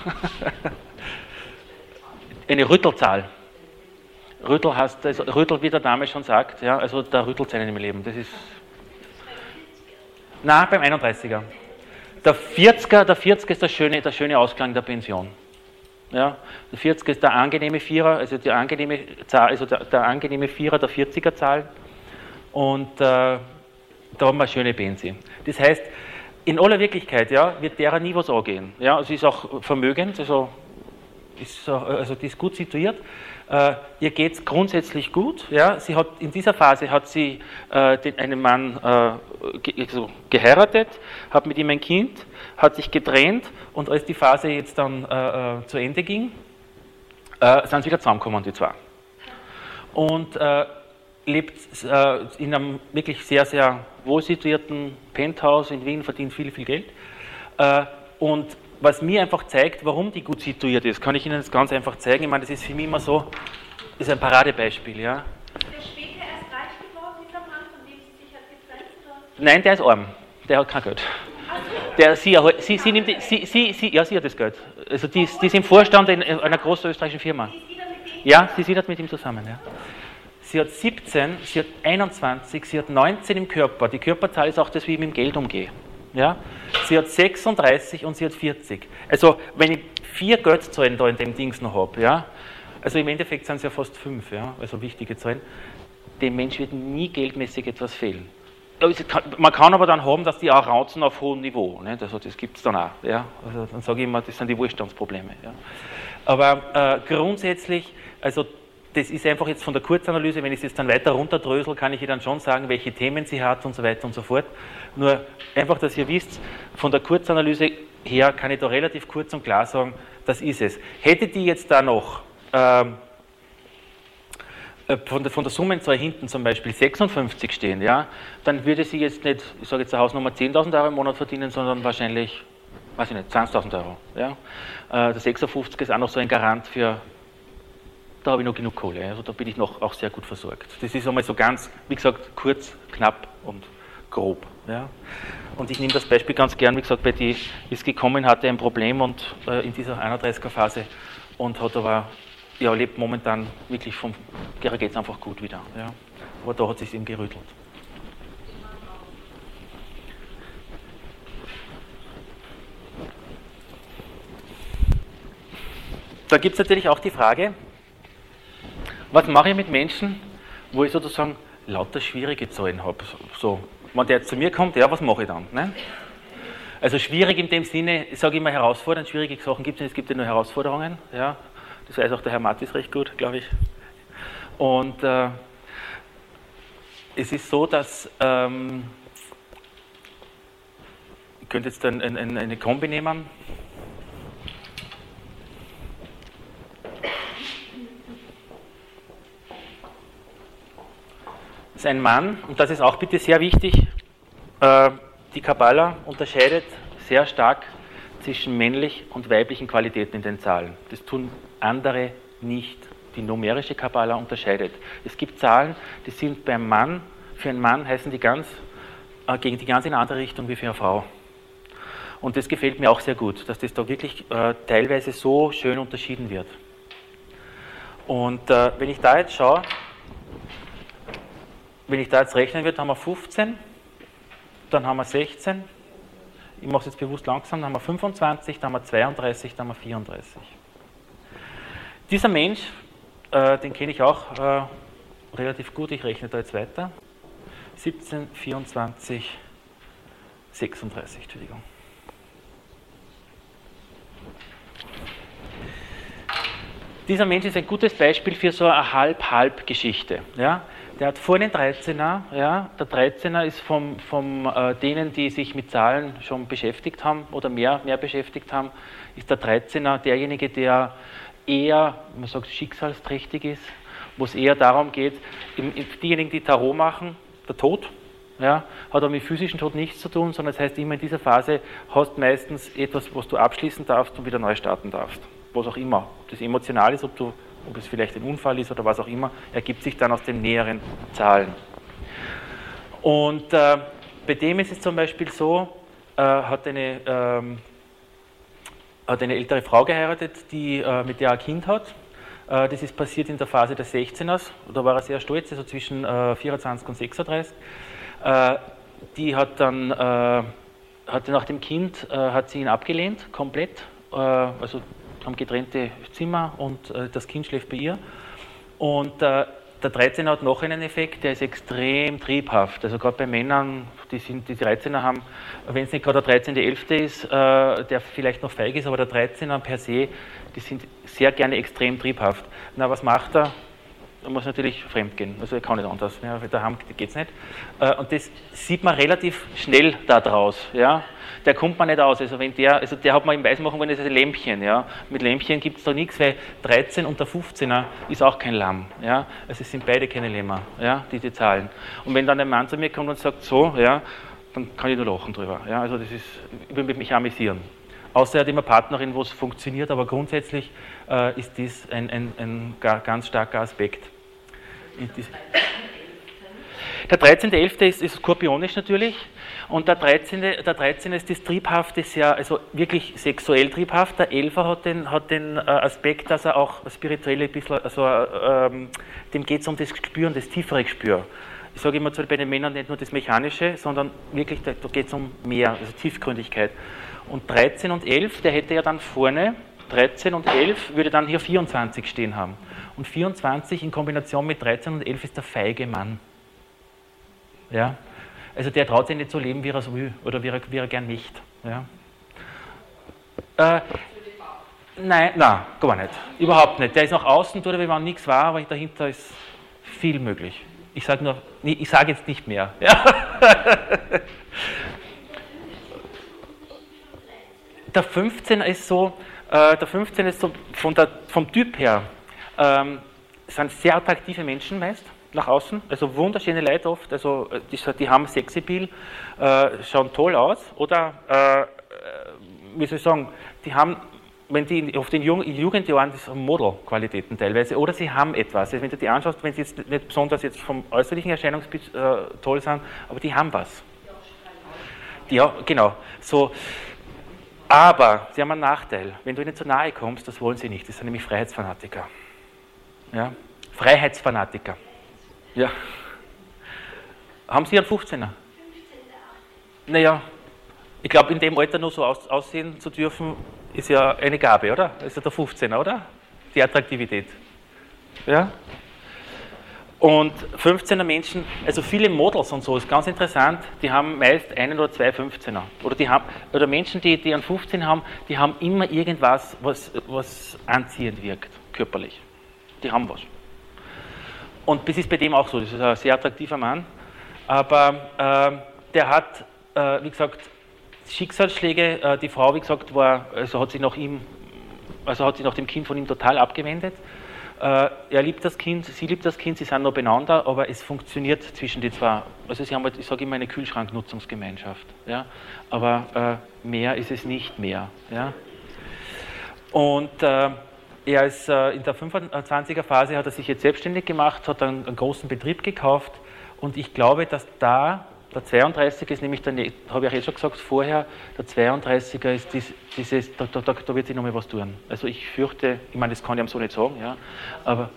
Eine Rüttelzahl. Rüttel heißt, also Rüttel, wie der Name schon sagt, ja, also der rüttelt seinen im Leben. Das ist. Nein, beim einunddreißiger. Der vierziger, der vierziger ist der schöne, der schöne Ausklang der Pension. Ja, der vierziger ist der angenehme Vierer, also die angenehme Zahl, also der, der angenehme Vierer der vierziger Zahl. Und äh, da haben wir eine schöne Pension. Das heißt, in aller Wirklichkeit, ja, wird derer nie was angehen. Ja, sie ist auch vermögend, also, ist, also die ist gut situiert. Äh, ihr geht es grundsätzlich gut. Ja. Sie hat, in dieser Phase hat sie äh, den, einen Mann äh, ge, also geheiratet, hat mit ihm ein Kind, hat sich getrennt und als die Phase jetzt dann äh, äh, zu Ende ging, äh, sind sie wieder zusammengekommen, die zwei. Und äh, lebt äh, in einem wirklich sehr, sehr wohl situierten Penthouse in Wien, verdient viel, viel Geld. Äh, und was mir einfach zeigt, warum die gut situiert ist, kann ich Ihnen das ganz einfach zeigen. Ich meine, das ist für mich immer so, das ist ein Paradebeispiel. Ja. Ist der später erst reich geworden, dieser Mann, von dem sie sich hat getrennt? Oder? Nein, der ist arm. Der hat kein Geld. Der, sie, sie, sie, nimmt, sie, sie, sie, ja, sie hat das Geld. Also die, ist, die ist im Vorstand in einer großen österreichischen Firma. Ja, sie sieht das mit ihm zusammen. Ja. Sie hat siebzehn, sie hat einundzwanzig, sie hat neunzehn im Körper. Die Körperzahl ist auch das, wie ich mit dem Geld umgehe. Ja? Sie hat sechsunddreißig und sie hat vierzig. Also, wenn ich vier Geldzahlen da in dem Dings noch habe, ja? Also im Endeffekt sind es ja fast fünf, ja? Also wichtige Zahlen, dem Mensch wird nie geldmäßig etwas fehlen. Man kann aber dann haben, dass die auch rauzen auf hohem Niveau. Nicht? Also das gibt es dann auch. Ja? Also dann sage ich immer, das sind die Wohlstandsprobleme. Ja? Aber äh, grundsätzlich, also das ist einfach jetzt von der Kurzanalyse, wenn ich es jetzt dann weiter runterdrösel, kann ich ihr dann schon sagen, welche Themen sie hat und so weiter und so fort. Nur einfach, dass ihr wisst, von der Kurzanalyse her kann ich da relativ kurz und klar sagen, das ist es. Hätte die jetzt da noch ähm, von der, von der Summenzahl hinten zum Beispiel sechsundfünfzig stehen, ja, dann würde sie jetzt nicht, ich sage jetzt eine Hausnummer zehntausend Euro im Monat verdienen, sondern wahrscheinlich, weiß ich nicht, zwanzigtausend Euro. Ja. Äh, der sechsundfünfzig ist auch noch so ein Garant für. Da habe ich noch genug Kohle, also da bin ich noch auch sehr gut versorgt. Das ist einmal so ganz, wie gesagt, kurz, knapp und grob. Ja. Und ich nehme das Beispiel ganz gern, wie gesagt, bei die ist gekommen, hatte ein Problem und äh, in dieser einunddreißiger Phase und hat aber, ja, lebt momentan wirklich vom, der geht es einfach gut wieder. Ja. Aber da hat es sich eben gerüttelt. Da gibt es natürlich auch die Frage, was mache ich mit Menschen, wo ich sozusagen lauter schwierige Zahlen habe? So, wenn der jetzt zu mir kommt, ja, was mache ich dann? Ne? Also schwierig in dem Sinne, ich sage immer herausfordernd, schwierige Sachen gibt es nicht, es gibt ja nur Herausforderungen. Ja? Das weiß auch der Herr Matis recht gut, glaube ich. Und äh, es ist so, dass, ähm, ich könnte jetzt ein, ein, eine Kombi nehmen. Das ist ein Mann, und das ist auch bitte sehr wichtig, äh, die Kabbala unterscheidet sehr stark zwischen männlich und weiblichen Qualitäten in den Zahlen. Das tun andere nicht. Die numerische Kabbala unterscheidet. Es gibt Zahlen, die sind beim Mann, für einen Mann heißen die ganz, äh, gegen die ganz in eine andere Richtung wie für eine Frau. Und das gefällt mir auch sehr gut, dass das da wirklich äh, teilweise so schön unterschieden wird. Und äh, wenn ich da jetzt schaue, wenn ich da jetzt rechnen würde, haben wir fünfzehn, dann haben wir sechzehn, ich mache es jetzt bewusst langsam, dann haben wir fünfundzwanzig, dann haben wir zweiunddreißig, dann haben wir vierunddreißig. Dieser Mensch, äh, den kenne ich auch äh, relativ gut, ich rechne da jetzt weiter. siebzehn, vierundzwanzig, sechsunddreißig, Entschuldigung. Dieser Mensch ist ein gutes Beispiel für so eine Halb-Halb-Geschichte. Ja? Der hat vorne den dreizehner, ja? Der dreizehner ist von vom, äh, denen, die sich mit Zahlen schon beschäftigt haben oder mehr, mehr beschäftigt haben, ist der dreizehner derjenige, der eher, man sagt, schicksalsträchtig ist, wo es eher darum geht, im, diejenigen, die Tarot machen, der Tod, ja, hat auch mit physischen Tod nichts zu tun, sondern das heißt, immer in dieser Phase hast du meistens etwas, was du abschließen darfst und wieder neu starten darfst. Was auch immer. Ob das emotional ist, ob, du, ob es vielleicht ein Unfall ist oder was auch immer, ergibt sich dann aus den näheren Zahlen. Und äh, bei dem ist es zum Beispiel so, äh, hat, eine, ähm, hat eine ältere Frau geheiratet, die, äh, mit der er ein Kind hat. Äh, das ist passiert in der Phase des sechzehners, da war er sehr stolz, also zwischen äh, vierundzwanzig und sechsunddreißig. Äh, die hat dann, äh, hatte nach dem Kind, äh, hat sie ihn abgelehnt, komplett, äh, also haben getrennte Zimmer und äh, das Kind schläft bei ihr. Und äh, der dreizehner hat noch einen Effekt, der ist extrem triebhaft. Also gerade bei Männern, die, sind, die dreizehner haben, wenn es nicht gerade der dreizehnte elfte ist, äh, der vielleicht noch feig ist, aber der dreizehner per se, die sind sehr gerne extrem triebhaft. Na, was macht er? Er muss natürlich fremd gehen, also er kann nicht anders, ja, daheim geht es nicht. Und das sieht man relativ schnell da draus, ja. Der kommt man nicht aus, also wenn der, also der hat man im Weismachen wollen, das ist ein Lämpchen, ja. Mit Lämpchen gibt es da nichts, weil dreizehn und der fünfzehner ist auch kein Lamm, ja. Also es sind beide keine Lämmer, ja, diese Zahlen. Und wenn dann ein Mann zu mir kommt und sagt so, ja, dann kann ich nur lachen drüber, ja, also das ist, ich will mich amüsieren. Außer er hat immer Partnerin, wo es funktioniert, aber grundsätzlich äh, ist dies ein, ein, ein ganz starker Aspekt. Der dreizehnte elfte ist, ist skorpionisch natürlich und der dreizehnte der dreizehnte ist das Triebhafte, sehr, also wirklich sexuell triebhaft. Der elfer hat den, hat den äh, Aspekt, dass er auch spirituell ein bisschen, also ähm, dem geht es um das Spüren, das tiefere Gespür. Ich sage immer zu, bei den Männern nicht nur das Mechanische, sondern wirklich, da, da geht es um mehr, also Tiefgründigkeit. Und dreizehn und elf, der hätte ja dann vorne, dreizehn und elf würde dann hier vierundzwanzig stehen haben. Und vierundzwanzig in Kombination mit dreizehn und elf ist der feige Mann. Ja? Also der traut sich nicht so leben, wie er es will oder wie er, wie er gern möchte. Ja? Äh, nein, nein, gar nicht. Überhaupt nicht. Der ist nach außen, tut er, wie wenn nichts war, aber dahinter ist viel möglich. Ich sage nur, ich sage jetzt nicht mehr. Ja? Der fünfzehner ist so, äh, der fünfzehner ist so von der, vom Typ her, ähm, sind sehr attraktive Menschen meist nach außen, also wunderschöne Leute oft, also die, die haben Sexappeal, äh, schauen toll aus oder, äh, wie soll ich sagen, die haben, wenn die auf den Jugend, Jugendjahren, das haben Model-Qualitäten teilweise, oder sie haben etwas, also wenn du die anschaust, wenn sie jetzt nicht besonders jetzt vom äußerlichen Erscheinungsbild äh, toll sind, aber die haben was. Ja, genau, so. Aber sie haben einen Nachteil. Wenn du ihnen zu nahe kommst, das wollen sie nicht. Das sind nämlich Freiheitsfanatiker. Ja? Freiheitsfanatiker. Ja. Haben Sie einen fünfzehner? Naja, ich glaube, in dem Alter nur so aus, aussehen zu dürfen, ist ja eine Gabe, oder? Das ist ja der fünfzehner, oder? Die Attraktivität. Ja? Und fünfzehner Menschen, also viele Models und so, ist ganz interessant, die haben meist einen oder zwei fünfzehner. Oder, die haben, oder Menschen, die, die einen fünfzehn haben, die haben immer irgendwas, was, was anziehend wirkt, körperlich. Die haben was. Und das ist bei dem auch so, das ist ein sehr attraktiver Mann. Aber äh, der hat, äh, wie gesagt, Schicksalsschläge, äh, die Frau, wie gesagt, war, also hat sich nach ihm, also hat sich nach dem Kind von ihm total abgewendet. Äh, er liebt das Kind, sie liebt das Kind, sie sind noch beieinander, aber es funktioniert zwischen die zwei. Also sie haben halt, ich sage immer, eine Kühlschranknutzungsgemeinschaft. Ja? Aber äh, mehr ist es nicht mehr. Ja? Und äh, er ist äh, in der fünfundzwanziger Phase, hat er sich jetzt selbstständig gemacht, hat einen, einen großen Betrieb gekauft und ich glaube, dass da der zweiunddreißiger ist nämlich, der, habe ich ja eh schon gesagt vorher, der zweiunddreißiger ist dies, dieses, da, da, da wird sich nochmal was tun. Also ich fürchte, ich meine, das kann ich ihm so nicht sagen, ja, aber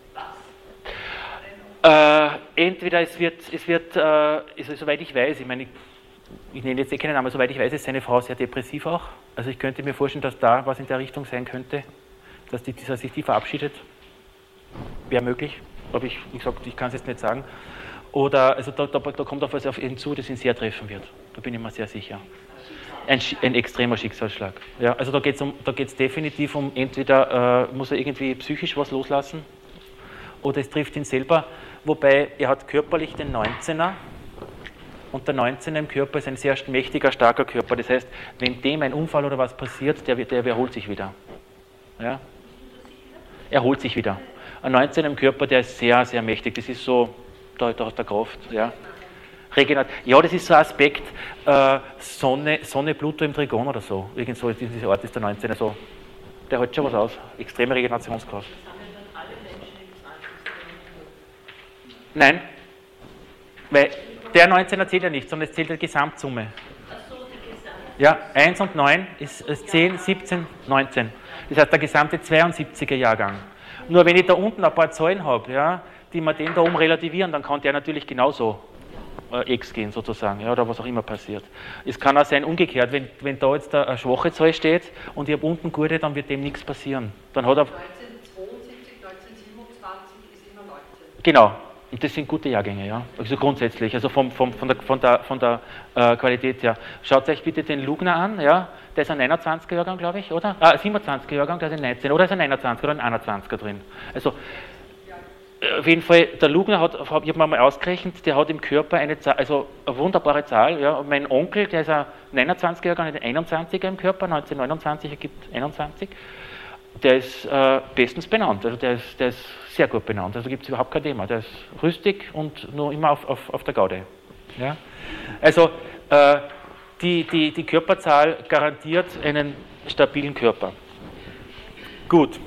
äh, entweder es wird, es wird äh, also, soweit ich weiß, ich meine, ich, ich nenne jetzt eh keinen Namen, soweit ich weiß, ist seine Frau sehr depressiv auch. Also ich könnte mir vorstellen, dass da was in der Richtung sein könnte, dass, die, dass sich die verabschiedet. Wäre möglich, aber ich, ich, sag, ich kann es jetzt nicht sagen. Oder, also da, da, da kommt auch was auf ihn zu, das ihn sehr treffen wird. Da bin ich mir sehr sicher. Ein, ein extremer Schicksalsschlag. Ja, also da geht es um, da geht's definitiv um, entweder äh, muss er irgendwie psychisch was loslassen oder es trifft ihn selber. Wobei er hat körperlich den neunzehner und der neunzehner im Körper ist ein sehr mächtiger, starker Körper. Das heißt, wenn dem ein Unfall oder was passiert, der, der erholt sich wieder. Ja? Er erholt sich wieder. Ein neunzehner im Körper, der ist sehr, sehr mächtig. Das ist so... Da, da hat der Kraft, ja. Regenat ja, das ist so ein Aspekt, äh, Sonne, Sonne, Pluto im Trigon oder so. Irgend so, diese Art ist der neunzehner so. Der hat schon was aus. Extreme Regenerationskraft. Nein, weil der neunzehner zählt ja nicht, sondern es zählt die Gesamtsumme. Ja, eins und neun ist, ist zehn, siebzehn, neunzehn. Das heißt, der gesamte zweiundsiebziger Jahrgang. Nur wenn ich da unten ein paar Zahlen habe, ja, die wir den da oben relativieren, dann kann der natürlich genauso äh, X gehen sozusagen, ja, oder was auch immer passiert. Es kann auch sein umgekehrt, wenn, wenn da jetzt eine schwache Zahl steht und ich habe unten gute, dann wird dem nichts passieren. Dann hat er neunzehnhundertzweiundsiebzig, neunzehnhundertsiebenundzwanzig ist immer neunzehn. Genau, und das sind gute Jahrgänge, ja, also grundsätzlich, also vom, vom, von der, von der, von der äh, Qualität her. Schaut euch bitte den Lugner an, ja, der ist ein neunundzwanziger Jahrgang, glaube ich, oder? Ah, siebenundzwanziger Jahrgang, der ist ein neunzehn, oder ist ein neunundzwanziger oder ein einundzwanziger drin. Also auf jeden Fall, der Lugner hat, ich habe mir mal ausgerechnet, der hat im Körper eine Zahl, also eine wunderbare Zahl. Ja. Und mein Onkel, der ist ein neunundzwanziger Jahrgang, ein einundzwanziger im Körper, neunzehnhundertneunundzwanzig ergibt einundzwanzig, der ist äh, bestens benannt, also der ist, der ist sehr gut benannt, also gibt es überhaupt kein Thema. Der ist rüstig und nur immer auf, auf, auf der Gaude. Ja. Also äh, die, die, die Körperzahl garantiert einen stabilen Körper. Gut.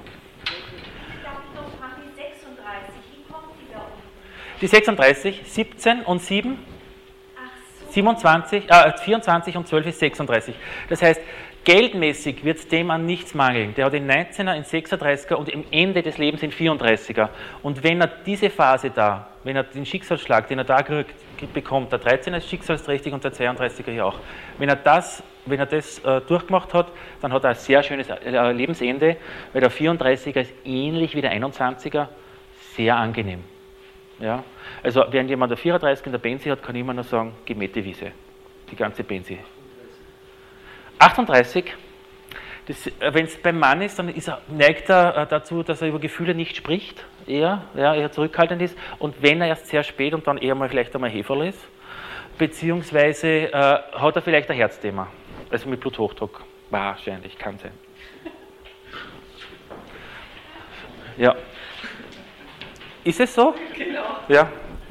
Die sechsunddreißig, siebzehn und sieben, siebenundzwanzig, äh, vierundzwanzig und zwölf ist sechsunddreißig. Das heißt, geldmäßig wird es dem an nichts mangeln. Der hat den neunzehner, den sechsunddreißiger und am Ende des Lebens den vierunddreißiger. Und wenn er diese Phase da, wenn er den Schicksalsschlag, den er da kriegt, bekommt, der dreizehner ist schicksalsträchtig und der zweiunddreißiger hier auch. Wenn er das, wenn er das äh, durchgemacht hat, dann hat er ein sehr schönes äh, Lebensende, weil der vierunddreißiger ist ähnlich wie der einundzwanziger, sehr angenehm. Ja, also wenn jemand der vierunddreißig in der Benzi hat, kann ich immer nur sagen, gemähte Wiese, die ganze Benzi. achtunddreißig, wenn es beim Mann ist, dann ist er, neigt er äh, dazu, dass er über Gefühle nicht spricht, eher, ja, eher zurückhaltend ist und wenn er erst sehr spät und dann eher mal vielleicht einmal Heferl ist, beziehungsweise äh, hat er vielleicht ein Herzthema, also mit Bluthochdruck, wahrscheinlich, kann sein. Ja. Ist es so? Genau. Ja.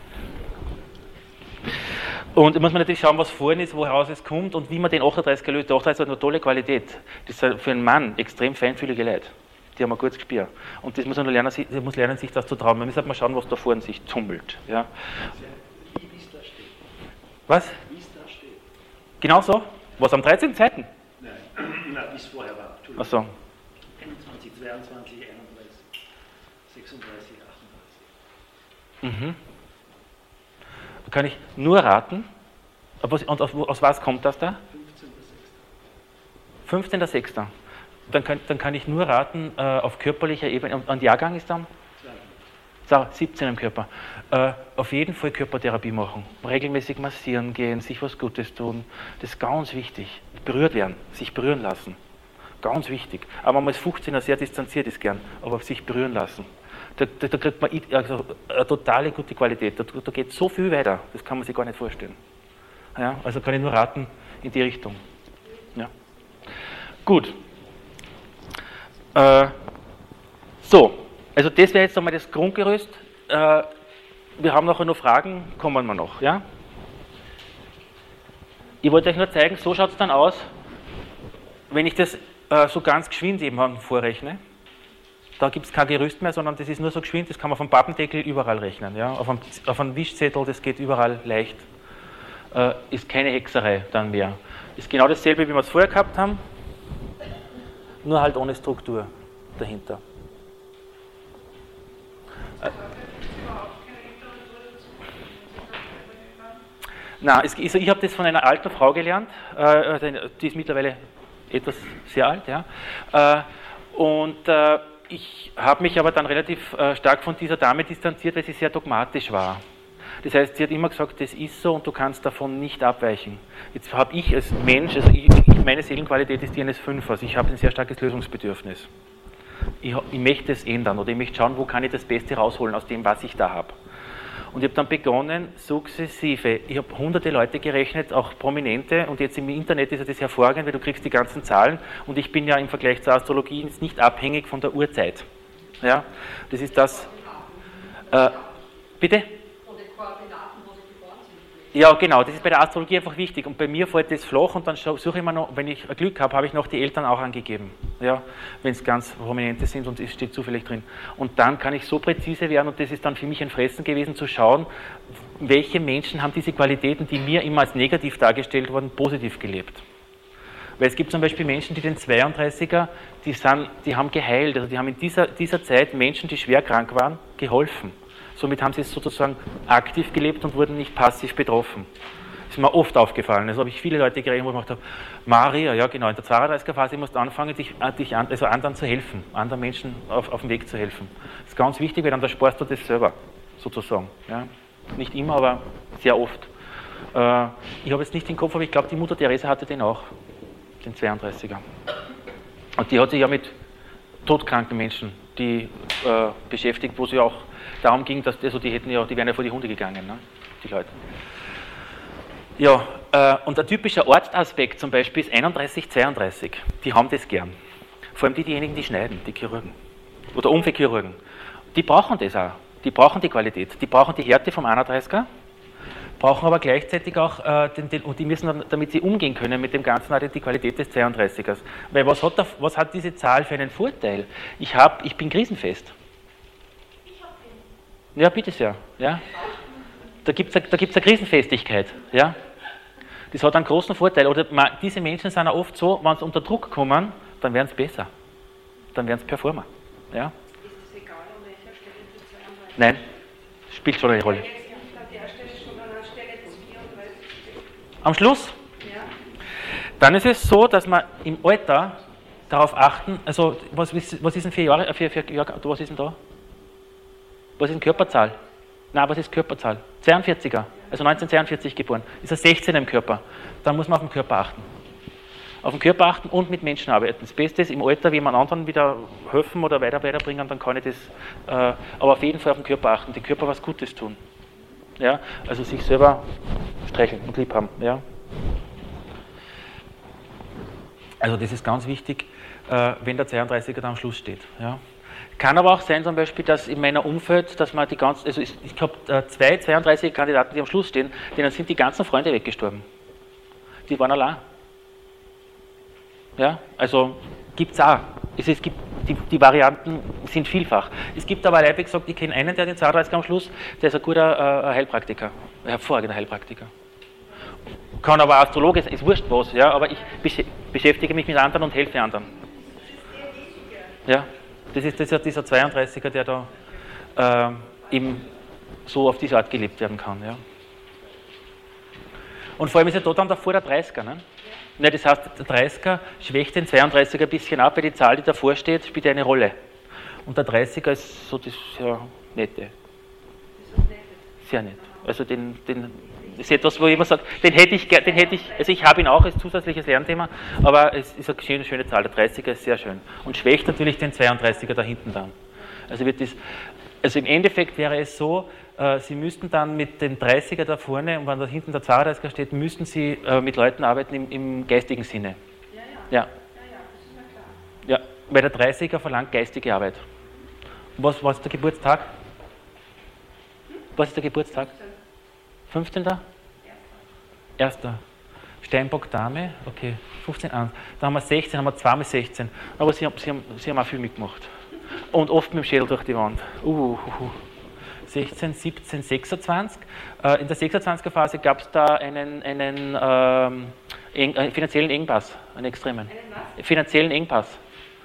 Und da muss man natürlich schauen, was vorhin ist, woraus es kommt und wie man den achtunddreißiger löst. Der achtunddreißiger hat eine tolle Qualität. Das ist für einen Mann extrem feinfühlige Leute. Die haben ein gutes Gespür. Und das muss man lernen, der muss lernen, sich das zu trauen. Man muss halt mal schauen, was da vorne sich tummelt. Ja. Wie es da steht. Was? Wie es da steht. Genau so? Was, am dreizehnten Zeiten? Nein, nein, wie es vorher war. Ach so. einundzwanzig, zweiundzwanzig, einunddreißig, sechsunddreißig, achtunddreißig. Mhm. Da kann ich nur raten. Und aus, aus was kommt das da? fünfzehnter sechster Dann kann, dann kann ich nur raten, äh, auf körperlicher Ebene, und, und Jahrgang ist dann? So, siebzehn im Körper. Äh, auf jeden Fall Körpertherapie machen. Regelmäßig massieren gehen, sich was Gutes tun. Das ist ganz wichtig. Berührt werden, sich berühren lassen. Ganz wichtig. Aber man als fünfzehner sehr distanziert ist gern, aber sich berühren lassen. Da, da, da kriegt man also eine totale gute Qualität. Da, da geht so viel weiter, das kann man sich gar nicht vorstellen. Ja, also kann ich nur raten in die Richtung. Ja. Gut. Äh, so, Also das wäre jetzt einmal das Grundgerüst. Äh, wir haben nachher noch Fragen, kommen wir noch. Ja? Ich wollte euch nur zeigen, so schaut es dann aus, wenn ich das äh, so ganz geschwind eben vorrechne. Da gibt es kein Gerüst mehr, sondern das ist nur so geschwind, das kann man vom Pappendeckel überall rechnen. Ja? Auf, einem, auf einem Wischzettel, das geht überall leicht. Äh, ist keine Hexerei dann mehr. Ist genau dasselbe, wie wir es vorher gehabt haben, nur halt ohne Struktur dahinter. Äh, Na, es, also ich habe das von einer alten Frau gelernt, äh, die ist mittlerweile etwas sehr alt, ja. Äh, und äh, ich habe mich aber dann relativ äh, stark von dieser Dame distanziert, weil sie sehr dogmatisch war. Das heißt, sie hat immer gesagt, das ist so und du kannst davon nicht abweichen. Jetzt habe ich als Mensch, also ich, ich, meine Seelenqualität ist die eines Fünfers, ich habe ein sehr starkes Lösungsbedürfnis. Ich, ich möchte es ändern oder ich möchte schauen, wo kann ich das Beste rausholen aus dem, was ich da habe. Und ich habe dann begonnen, sukzessive, ich habe hunderte Leute gerechnet, auch Prominente, und jetzt im Internet ist das hervorragend, weil du kriegst die ganzen Zahlen, und ich bin ja im Vergleich zur Astrologie nicht abhängig von der Uhrzeit. Ja, das ist das. Äh, bitte? Von den Koordinaten, wo sie geboren sind. Ja, genau, das ist bei der Astrologie einfach wichtig, und bei mir fällt das flach, und dann suche ich mir noch, wenn ich Glück habe, habe ich noch die Eltern auch angegeben, ja, wenn es ganz Prominente sind und es steht zufällig drin. Und dann kann ich so präzise werden, und das ist dann für mich ein Fressen gewesen, zu schauen, welche Menschen haben diese Qualitäten, die mir immer als negativ dargestellt wurden, positiv gelebt. Weil es gibt zum Beispiel Menschen, die den zweiunddreißiger, die, sind, die haben geheilt, also die haben in dieser, dieser Zeit Menschen, die schwer krank waren, geholfen. Somit haben sie es sozusagen aktiv gelebt und wurden nicht passiv betroffen. Das ist mir oft aufgefallen. Also habe ich viele Leute gerechnet, wo ich gemacht habe, Maria, ja genau, in der zweiunddreißiger Phase musst du anfangen, dich, dich an, also anderen zu helfen, anderen Menschen auf, auf dem Weg zu helfen. Das ist ganz wichtig, weil dann sparst du das selber, sozusagen. Ja. Nicht immer, aber sehr oft. Äh, ich habe jetzt nicht den Kopf, aber ich glaube, die Mutter Teresa hatte den auch, den zweiunddreißiger. Und die hat sich ja mit todkranken Menschen die, äh, beschäftigt, wo sie auch darum ging, dass also die hätten ja, die wären ja vor die Hunde gegangen, ne? Die Leute. Ja, äh, und ein typischer Ortsaspekt zum Beispiel ist einunddreißig, zweiunddreißig. Die haben das gern. Vor allem die, diejenigen, die schneiden, die Chirurgen oder Unfallchirurgen. Die brauchen das auch. Die brauchen die Qualität. Die brauchen die Härte vom einunddreißiger, brauchen aber gleichzeitig auch, äh, den, den, und die müssen, dann, damit sie umgehen können mit dem Ganzen, auch die Qualität des zweiunddreißigers. Weil was hat, der, was hat diese Zahl für einen Vorteil? Ich, hab, ich bin krisenfest. Ja, bitte sehr. Ja. Da gibt es da gibt's eine Krisenfestigkeit. Ja. Das hat einen großen Vorteil. Oder man, diese Menschen sind auch oft so, wenn sie unter Druck kommen, dann werden sie besser. Dann werden sie performer. Ja. Ist es egal, an welcher Stelle das zweiunddreißig? Nein, spielt schon eine Rolle. Am Schluss? Ja. Dann ist es so, dass man im Alter darauf achten, also was, was ist denn für Jahre, für, für Jahre, was ist denn da? Was ist denn Körperzahl? Nein, was ist Körperzahl? zweiundvierziger, also neunzehnhundertzweiundvierzig geboren. Ist er sechzehn im Körper? Dann muss man auf den Körper achten. Auf den Körper achten und mit Menschen arbeiten. Das Beste ist, im Alter jemand anderen wieder helfen oder weiter weiterbringen, dann kann ich das, äh, aber auf jeden Fall auf den Körper achten, dem Körper was Gutes tun. Ja? Also sich selber streicheln und lieb haben. Ja? Also das ist ganz wichtig, äh, wenn der zweiunddreißiger da am Schluss steht. Ja? Kann aber auch sein, zum Beispiel, dass in meiner Umfeld, dass man die ganzen, also ich, ich habe äh, zwei zweiunddreißiger Kandidaten, die am Schluss stehen, denen sind die ganzen Freunde weggestorben. Die waren allein. Ja, also gibt es auch. Es, es gibt, die, die Varianten sind vielfach. Es gibt aber, wie gesagt, ich kenne einen, der den zweiunddreißiger am Schluss, der ist ein guter äh, Heilpraktiker, ein hervorragender Heilpraktiker. Kann aber Astrologe sein, ist wurscht was, ja, aber ich beschäftige mich mit anderen und helfe anderen. Ja. Das ist, das ist dieser zweiunddreißiger, der da äh, eben so auf diese Art gelebt werden kann. Ja. Und vor allem ist ja da dann davor der dreißiger. Ne? Ja. Das heißt, der dreißiger schwächt den zweiunddreißiger ein bisschen ab, weil die Zahl, die davor steht, spielt eine Rolle. Und der dreißiger ist so das sehr nette. Sehr nett. Also den, den das ist etwas, wo jemand sagt, den hätte ich, den hätte ich, also ich habe ihn auch als zusätzliches Lernthema, aber es ist eine schöne, schöne Zahl, der dreißiger ist sehr schön und schwächt natürlich den zweiunddreißiger da hinten dann. Also, wird das, also im Endeffekt wäre es so, äh, Sie müssten dann mit dem dreißiger da vorne, und wenn da hinten der zweiunddreißiger steht, müssten Sie äh, mit Leuten arbeiten im, im geistigen Sinne. Ja, ja. Ja, ja, das ist mir klar. Ja, weil der dreißiger verlangt geistige Arbeit. Was, was ist der Geburtstag? Was ist der Geburtstag? fünfzehnter erster Steinbock Dame, okay, fünfzehn eins. Da haben wir sechzehn, haben wir zwei mal sechzehn. Aber Sie haben, Sie haben, Sie haben auch viel mitgemacht. Und oft mit dem Schädel durch die Wand. Uh, uh, uh. sechzehn, siebzehn, sechsundzwanzig. Äh, in der sechsundzwanziger Phase gab es da einen, einen, ähm, eng, einen finanziellen Engpass, einen extremen. Einen was? Finanziellen Engpass.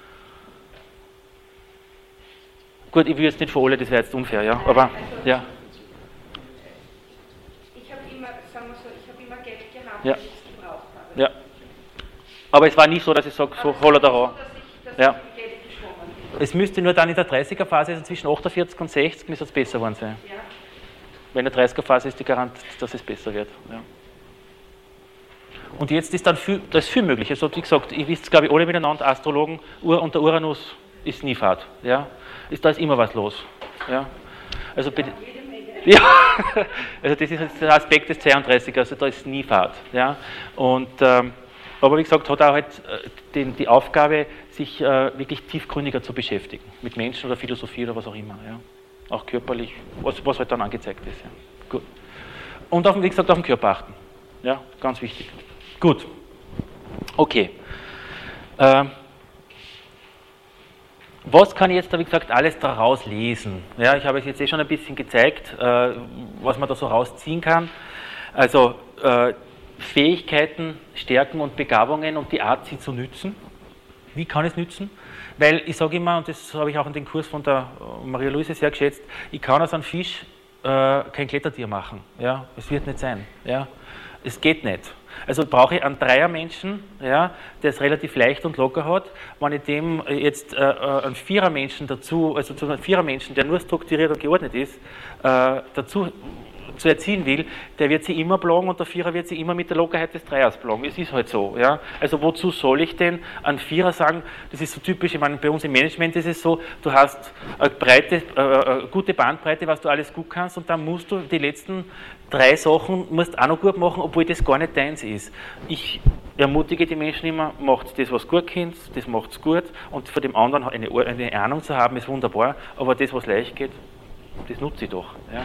Gut, ich will jetzt nicht für alle, das wäre jetzt unfair, ja. Aber, ja. Ich habe immer, sagen wir so, ich habe immer Geld gehabt, Ja. wenn ich es gebraucht habe. Ja. Aber es war nie so, dass ich sage, so holla da raus. Dass ich, dass Ja. ich Geld geschwommen bin. Es müsste nur dann in der dreißiger Phase, also zwischen achtundvierzig und sechzig, müsste es besser geworden sein. Ja. Wenn in der dreißiger Phase ist die Garant, dass es besser wird. Ja. Und jetzt ist dann viel, da ist viel möglich. Also wie gesagt, ihr wisst, glaube ich, alle miteinander, Astrologen, Ur und der Uranus ist nie Fahrt. Ja. Ist, da ist immer was los. Ja. Also, ja, ja, also das ist jetzt der Aspekt des zweiunddreißiger, also da ist nie Fahrt. Ja. Und, ähm, aber wie gesagt, hat auch halt äh, den, die Aufgabe, sich äh, wirklich tiefgründiger zu beschäftigen. Mit Menschen oder Philosophie oder was auch immer. Ja. Auch körperlich, was, was halt dann angezeigt ist. Ja. Gut. Und auf, wie gesagt, auf den Körper achten. Ja, ganz wichtig. Gut. Okay. Ähm, Was kann ich jetzt, wie gesagt, alles daraus lesen? Ja, ich habe es jetzt eh schon ein bisschen gezeigt, äh, was man da so rausziehen kann. Also äh, Fähigkeiten, Stärken und Begabungen und die Art, sie zu nützen. Wie kann ich es nützen? Weil ich sage immer, und das habe ich auch in den Kurs von der Maria-Luise sehr geschätzt, ich kann aus einem Fisch äh, kein Klettertier machen. Ja, es wird nicht sein. Ja, es geht nicht. Also brauche ich einen Dreiermenschen, ja, der es relativ leicht und locker hat. Wenn ich dem jetzt äh, einen Vierermenschen dazu, also zu einem Vierermenschen, der nur strukturiert und geordnet ist, äh, dazu zu erziehen will, der wird sie immer plagen und der Vierer wird sie immer mit der Lockerheit des Dreiers plagen. Es ist halt so. Ja? Also wozu soll ich denn einen Vierer sagen, das ist so typisch, ich meine, bei uns im Management ist es so, du hast eine, breite, äh, eine gute Bandbreite, was du alles gut kannst und dann musst du die letzten drei Sachen musst auch noch gut machen, obwohl das gar nicht deins ist. Ich ermutige die Menschen immer, macht das, was gut kennt, das macht es gut und von dem anderen eine, eine Ahnung zu haben, ist wunderbar, aber das, was leicht geht, das nutze ich doch. Ja?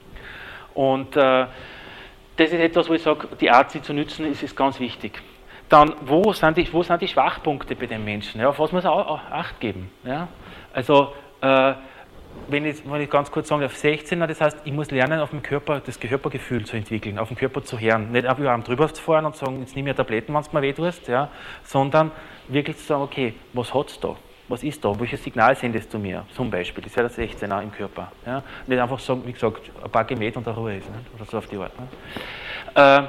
Und äh, das ist etwas, wo ich sage, die Art, sie zu nützen, ist, ist ganz wichtig. Dann, wo sind die, wo sind die Schwachpunkte bei den Menschen? Ja, auf was muss man auch Acht geben? Ja? Also, äh, wenn ich, wenn ich ganz kurz sage, auf sechzehner, das heißt, ich muss lernen, auf dem Körper das Körpergefühl zu entwickeln, auf dem Körper zu hören. Nicht einfach am drüber zu fahren und sagen, jetzt nehme ich Tabletten, wenn es mir weh tust, ja? Sondern wirklich zu sagen, okay, was hat es da? Was ist da? Welches Signal sendest du mir? Zum Beispiel, das wäre der sechzehner im Körper. Ja? Nicht einfach sagen, wie gesagt, ein paar gemäht und eine Ruhe ist. Nicht? Oder so auf die Art. Äh,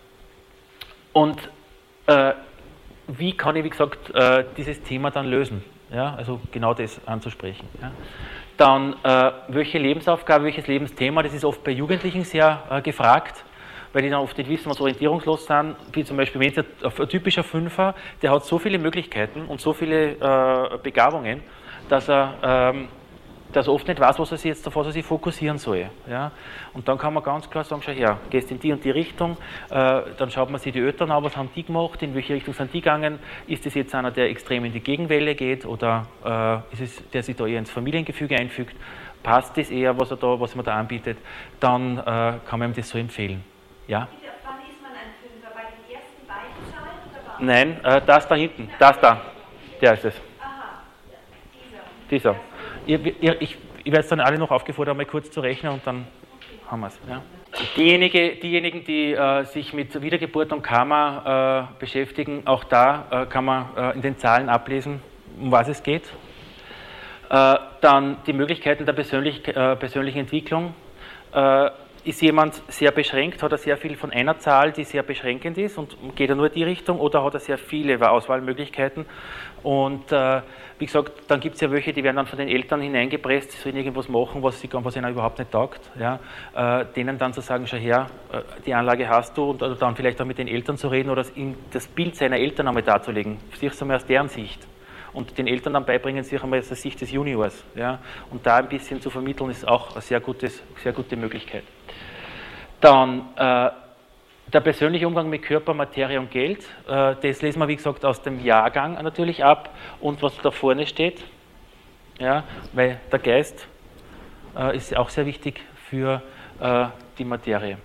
und äh, wie kann ich, wie gesagt, äh, dieses Thema dann lösen? Ja? Also genau das anzusprechen. Ja? Dann, äh, welche Lebensaufgabe, welches Lebensthema, das ist oft bei Jugendlichen sehr äh, gefragt, weil die dann oft nicht wissen, was orientierungslos sind, wie zum Beispiel wenn ein typischer Fünfer, der hat so viele Möglichkeiten und so viele äh, Begabungen, dass er, ähm, dass er oft nicht weiß, was er sich jetzt, auf was er sich fokussieren soll. Ja? Und dann kann man ganz klar sagen, schau her, gehst in die und die Richtung, äh, dann schaut man sich die Eltern an, was haben die gemacht, in welche Richtung sind die gegangen, ist es jetzt einer, der extrem in die Gegenwelle geht oder äh, ist es, der sich da eher ins Familiengefüge einfügt, passt das eher, was er da, was man da anbietet, dann äh, kann man ihm das so empfehlen. Ja? Wann ist man ein Fünfer? Bei den ersten beiden Zahlen oder was? Nein, äh, das da hinten, das da, der ist es. Aha, dieser. Dieser. Ihr, ihr, ich ich werde es dann alle noch aufgefordert, mal kurz zu rechnen und dann haben wir es. Ja. Diejenige, diejenigen, die äh, sich mit Wiedergeburt und Karma äh, beschäftigen, auch da äh, kann man äh, in den Zahlen ablesen, um was es geht. Äh, dann die Möglichkeiten der persönlich, äh, persönlichen Entwicklung. Äh, Ist jemand sehr beschränkt, hat er sehr viel von einer Zahl, die sehr beschränkend ist und geht er nur in die Richtung oder hat er sehr viele Auswahlmöglichkeiten und äh, wie gesagt, dann gibt es ja welche, die werden dann von den Eltern hineingepresst, sie sollen irgendwas machen, was, sie, was ihnen überhaupt nicht taugt, ja? äh, denen dann zu sagen, schau her, äh, die Anlage hast du und oder dann vielleicht auch mit den Eltern zu reden oder ihm das Bild seiner Eltern einmal darzulegen, siehst du mal aus deren Sicht. Und den Eltern dann beibringen, sich einmal aus der Sicht des Juniors. Ja? Und da ein bisschen zu vermitteln, ist auch eine sehr, gutes, sehr gute Möglichkeit. Dann äh, der persönliche Umgang mit Körper, Materie und Geld. Äh, das lesen wir, wie gesagt, aus dem Jahrgang natürlich ab. Und was da vorne steht, Ja, weil der Geist äh, ist auch sehr wichtig für äh, die Materie.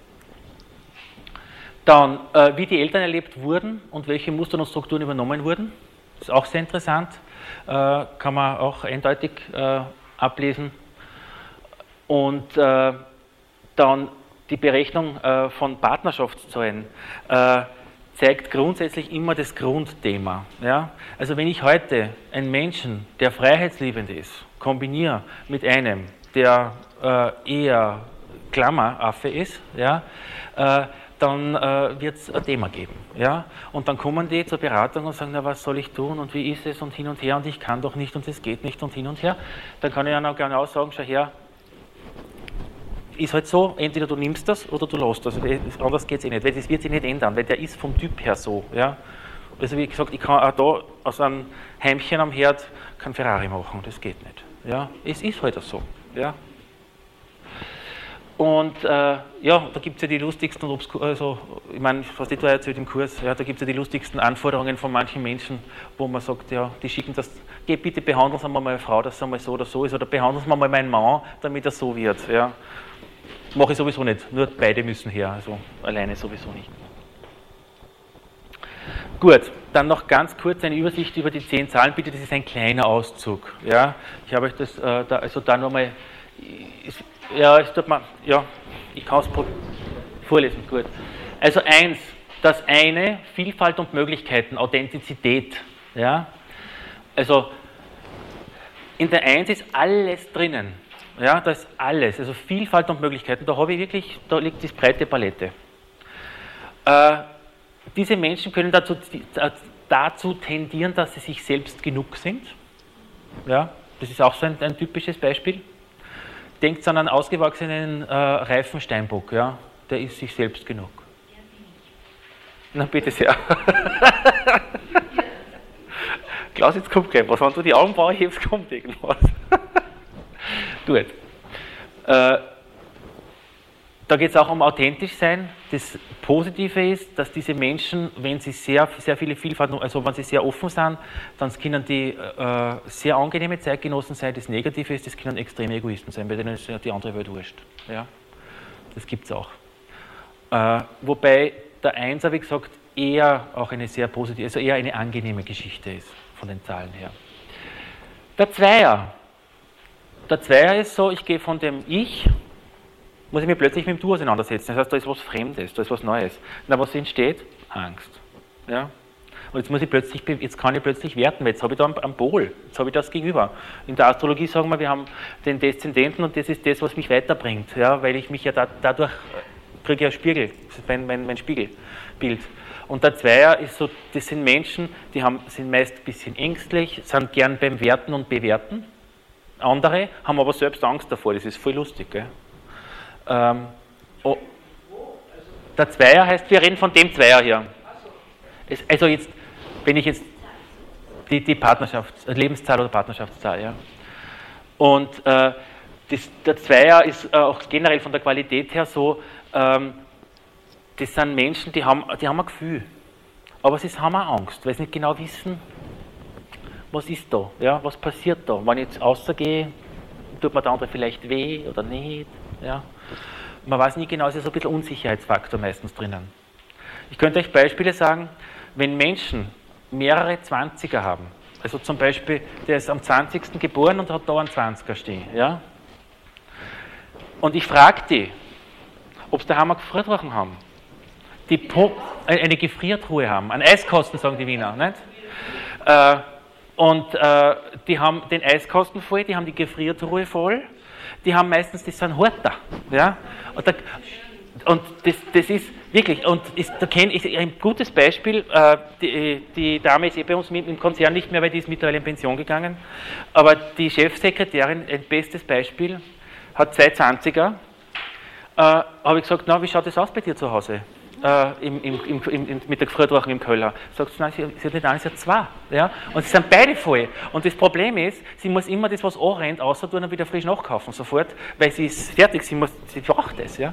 Dann, äh, wie die Eltern erlebt wurden und welche Muster und Strukturen übernommen wurden, ist auch sehr interessant, äh, kann man auch eindeutig äh, ablesen. Und äh, dann die Berechnung äh, von Partnerschaftszahlen äh, zeigt grundsätzlich immer das Grundthema. Ja? Also wenn ich heute einen Menschen, der freiheitsliebend ist, kombiniere mit einem, der äh, eher Klammeraffe ist, ja, äh, dann äh, wird es ein Thema geben. Ja? Und dann kommen die zur Beratung und sagen, na, was soll ich tun und wie ist es und hin und her und ich kann doch nicht und es geht nicht und hin und her. Dann kann ich ja noch genau sagen, schau her, ist halt so, entweder du nimmst das oder du lässt das. Anders geht es eh nicht, weil das wird sich nicht ändern, weil der ist vom Typ her so. Ja? Also wie gesagt, ich kann auch da aus einem Heimchen am Herd kein Ferrari machen, das geht nicht. Ja? Es ist halt so. Ja? Und äh, ja, da gibt es ja die lustigsten, also ich meine, was ich da erzählt im Kurs, ja, da gibt es ja die lustigsten Anforderungen von manchen Menschen, wo man sagt, ja, die schicken das, geh bitte behandeln Sie mal meine Frau, dass sie mal so oder so ist, oder behandeln Sie mal meinen Mann, damit er so wird. Ja. Mache ich sowieso nicht, nur beide müssen her, also alleine sowieso nicht. Gut, dann noch ganz kurz eine Übersicht über die zehn Zahlen, bitte, das ist ein kleiner Auszug. Ja. Ich habe euch das, äh, da, also da nochmal, ja, es tut mir, ja, ich kann es vorlesen, gut. Also eins, das eine, Vielfalt und Möglichkeiten, Authentizität. Ja. Also in der eins ist alles drinnen. Ja, da ist alles, also Vielfalt und Möglichkeiten, da habe ich wirklich, da liegt die breite Palette. Äh, diese Menschen können dazu, dazu tendieren, dass sie sich selbst genug sind. Ja, das ist auch so ein, ein typisches Beispiel. Denkt an einen ausgewachsenen äh, reifen Steinbock, ja, der ist sich selbst genug. Na bitte sehr. Klaus, jetzt kommt gleich was, wenn du die Augenbraue hebst, kommt irgendwas. Gut. Äh, da geht es auch um authentisch sein. Das Positive ist, dass diese Menschen, wenn sie sehr, sehr viele Vielfalt, also wenn sie sehr offen sind, dann können die äh, sehr angenehme Zeitgenossen sein. Das Negative ist, das können extreme Egoisten sein, weil denen ist ja die andere Welt wurscht. Ja? Das gibt es auch. Äh, wobei der Einser, wie gesagt, eher auch eine sehr positive, also eher eine angenehme Geschichte ist, von den Zahlen her. Der Zweier. Der Zweier ist so, ich gehe von dem Ich, muss ich mich plötzlich mit dem Du auseinandersetzen. Das heißt, da ist was Fremdes, da ist was Neues. Na, was entsteht? Angst. Ja? Und jetzt muss ich plötzlich, jetzt kann ich plötzlich werten, weil jetzt habe ich da einen Pol, jetzt habe ich das Gegenüber. In der Astrologie sagen wir, wir haben den Deszendenten und das ist das, was mich weiterbringt, ja? Weil ich mich ja da, dadurch kriege ja Spiegel, das ist mein, mein, mein Spiegelbild. Und der Zweier ist so, das sind Menschen, die haben, sind meist ein bisschen ängstlich, sind gern beim Werten und Bewerten. Andere haben aber selbst Angst davor, das ist voll lustig. Gell? Ähm, oh, der Zweier heißt, wir reden von dem Zweier hier. Es, also jetzt, wenn ich jetzt die, die Partnerschafts-, Lebenszahl oder Partnerschaftszahl, ja. Und äh, das, der Zweier ist äh, auch generell von der Qualität her so, ähm, das sind Menschen, die haben, die haben ein Gefühl, aber sie haben auch Angst, weil sie nicht genau wissen, was ist da, ja, was passiert da? Wenn ich jetzt rausgehe, tut mir der andere vielleicht weh oder nicht, ja. Man weiß nicht genau, es ist so ein bisschen Unsicherheitsfaktor meistens drinnen. Ich könnte euch Beispiele sagen, wenn Menschen mehrere Zwanziger haben, also zum Beispiel, der ist am zwanzigsten geboren und hat da einen Zwanziger stehen, ja. Und ich frage die, ob sie daheim eine Gefriertruhe haben, die po- eine Gefriertruhe haben, einen Eiskasten, sagen die Wiener, nicht? Äh, Und äh, die haben den Eiskasten voll, die haben die Gefriertruhe voll, die haben meistens, das sind Horter. Ja? Und, da, und das, das ist wirklich, und ist, da kenne ich ein gutes Beispiel, äh, die, die Dame ist eh bei uns im Konzern nicht mehr, weil die ist mittlerweile in Pension gegangen, aber die Chefsekretärin, ein bestes Beispiel, hat zwei Zwanziger, äh, habe ich gesagt, na, wie schaut das aus bei dir zu Hause? Äh, im, im, im, im, mit der Gefriertruhe im Keller. Sagt sie, nein, sie, sie hat nicht eins, sie hat zwei. Ja? Und sie sind beide voll. Und das Problem ist, sie muss immer das, was anrennt, außer tun und wieder frisch nachkaufen, sofort, weil sie ist fertig, sie, muss, sie braucht das. Ja?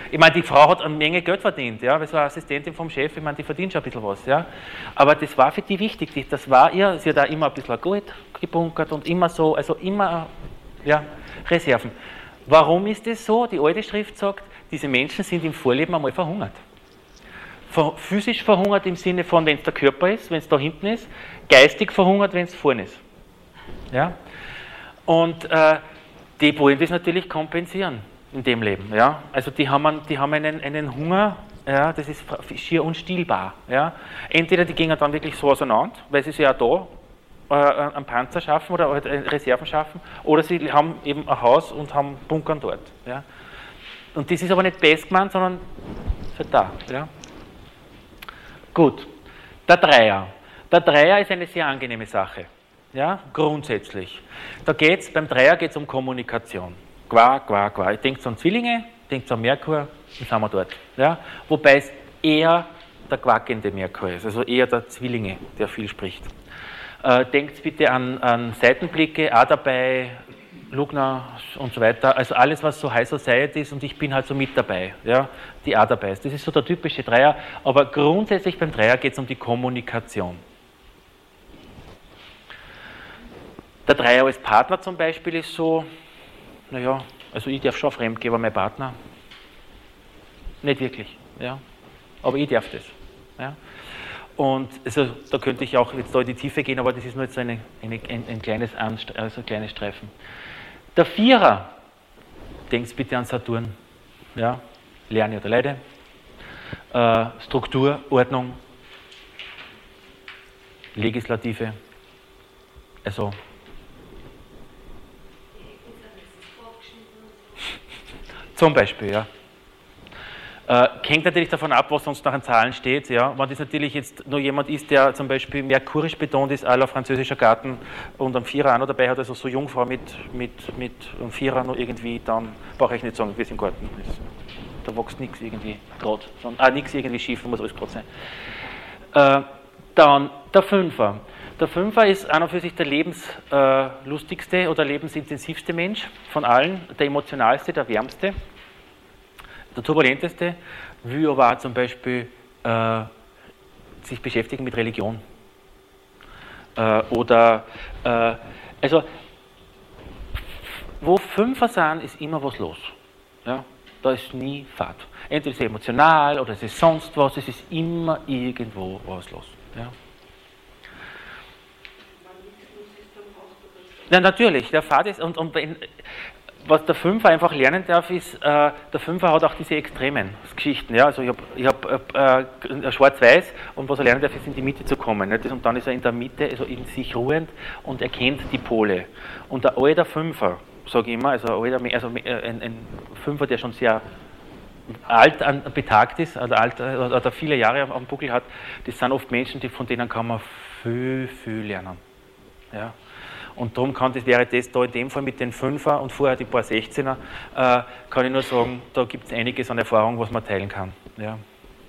Ich meine, die Frau hat eine Menge Geld verdient, ja, weil so eine Assistentin vom Chef, ich meine, die verdient schon ein bisschen was, ja. Aber das war für die wichtig, das war ihr, sie hat da immer ein bisschen Geld gebunkert und immer so, also immer, ja, Reserven. Warum ist das so? Die alte Schrift sagt, diese Menschen sind im Vorleben einmal verhungert. Physisch verhungert im Sinne von, wenn es der Körper ist, wenn es da hinten ist, geistig verhungert, wenn es vorne ist. Ja? Und äh, die wollen das natürlich kompensieren in dem Leben. Ja? Also die haben, einen, die haben einen, einen Hunger, ja, das ist schier unstillbar. Ja? Entweder die gehen dann wirklich so auseinander, weil sie sich ja da äh, einen Panzer schaffen oder halt Reserven schaffen, oder sie haben eben ein Haus und haben Bunkern dort. Ja? Und das ist aber nicht best gemeint, sondern für da. Ja? Gut, der Dreier. Der Dreier ist eine sehr angenehme Sache, ja, grundsätzlich. Da geht's, beim Dreier geht es um Kommunikation. Qua, qua, qua. Ich denke an Zwillinge, denkt an Merkur, dann sind wir dort. Ja. Wobei es eher der quakende Merkur ist, also eher der Zwillinge, der viel spricht. Äh, denkt bitte an, an Seitenblicke, auch dabei, Lugner und so weiter, also alles, was so High Society ist, und ich bin halt so mit dabei, ja, die auch dabei ist. Das ist so der typische Dreier, aber grundsätzlich beim Dreier geht es um die Kommunikation. Der Dreier als Partner zum Beispiel ist so, naja, also ich darf schon fremd gehen, aber mein Partner nicht wirklich, ja, aber ich darf das, ja. Und also, da könnte ich auch jetzt da in die Tiefe gehen, aber das ist nur jetzt so eine, eine, ein, ein, kleines Anstre also ein kleines Streifen. Der Vierer, denkt bitte an Saturn, ja, Lerne oder Leide, äh, Struktur, Ordnung, Legislative, also zum Beispiel, ja. Äh, hängt natürlich davon ab, was sonst nach den Zahlen steht. Ja. Wenn das natürlich jetzt nur jemand ist, der zum Beispiel merkurisch betont ist, à la französischer Garten und einen Vierer auch noch dabei hat, also so Jungfrau mit, mit, mit einem Vierer noch irgendwie, dann brauche ich nicht sagen, wie es im Garten ist. Da wächst nichts irgendwie gerade, ah, nichts irgendwie schief, muss alles gerade sein. Äh, dann der Fünfer. Der Fünfer ist an und für sich der lebenslustigste äh, oder lebensintensivste Mensch von allen, der emotionalste, der wärmste. Der turbulenteste will aber auch zum Beispiel äh, sich beschäftigen mit Religion. Äh, oder, äh, also, wo Fünfer sind, ist immer was los. Ja? Da ist nie Fahrt. Entweder ist es emotional oder es ist sonst was, es ist immer irgendwo was los. Ja? Ja, natürlich, der Fahrt ist, und, und was der Fünfer einfach lernen darf, ist, äh, der Fünfer hat auch diese extremen Geschichten. Ja? Also ich habe ich hab, äh, schwarz-weiß, und was er lernen darf, ist in die Mitte zu kommen. Nicht? Und dann ist er in der Mitte, also in sich ruhend, und erkennt die Pole. Und der alte Fünfer, sage ich immer, also, alter, also ein, ein Fünfer, der schon sehr alt an, betagt ist, oder, alt, oder viele Jahre am, am Buckel hat, das sind oft Menschen, die, von denen kann man viel, viel lernen. Ja? Und darum kann das, wäre das da in dem Fall mit den Fünfer und vorher die paar Sechzehner, äh, kann ich nur sagen, da gibt es einiges an Erfahrung, was man teilen kann. Ja.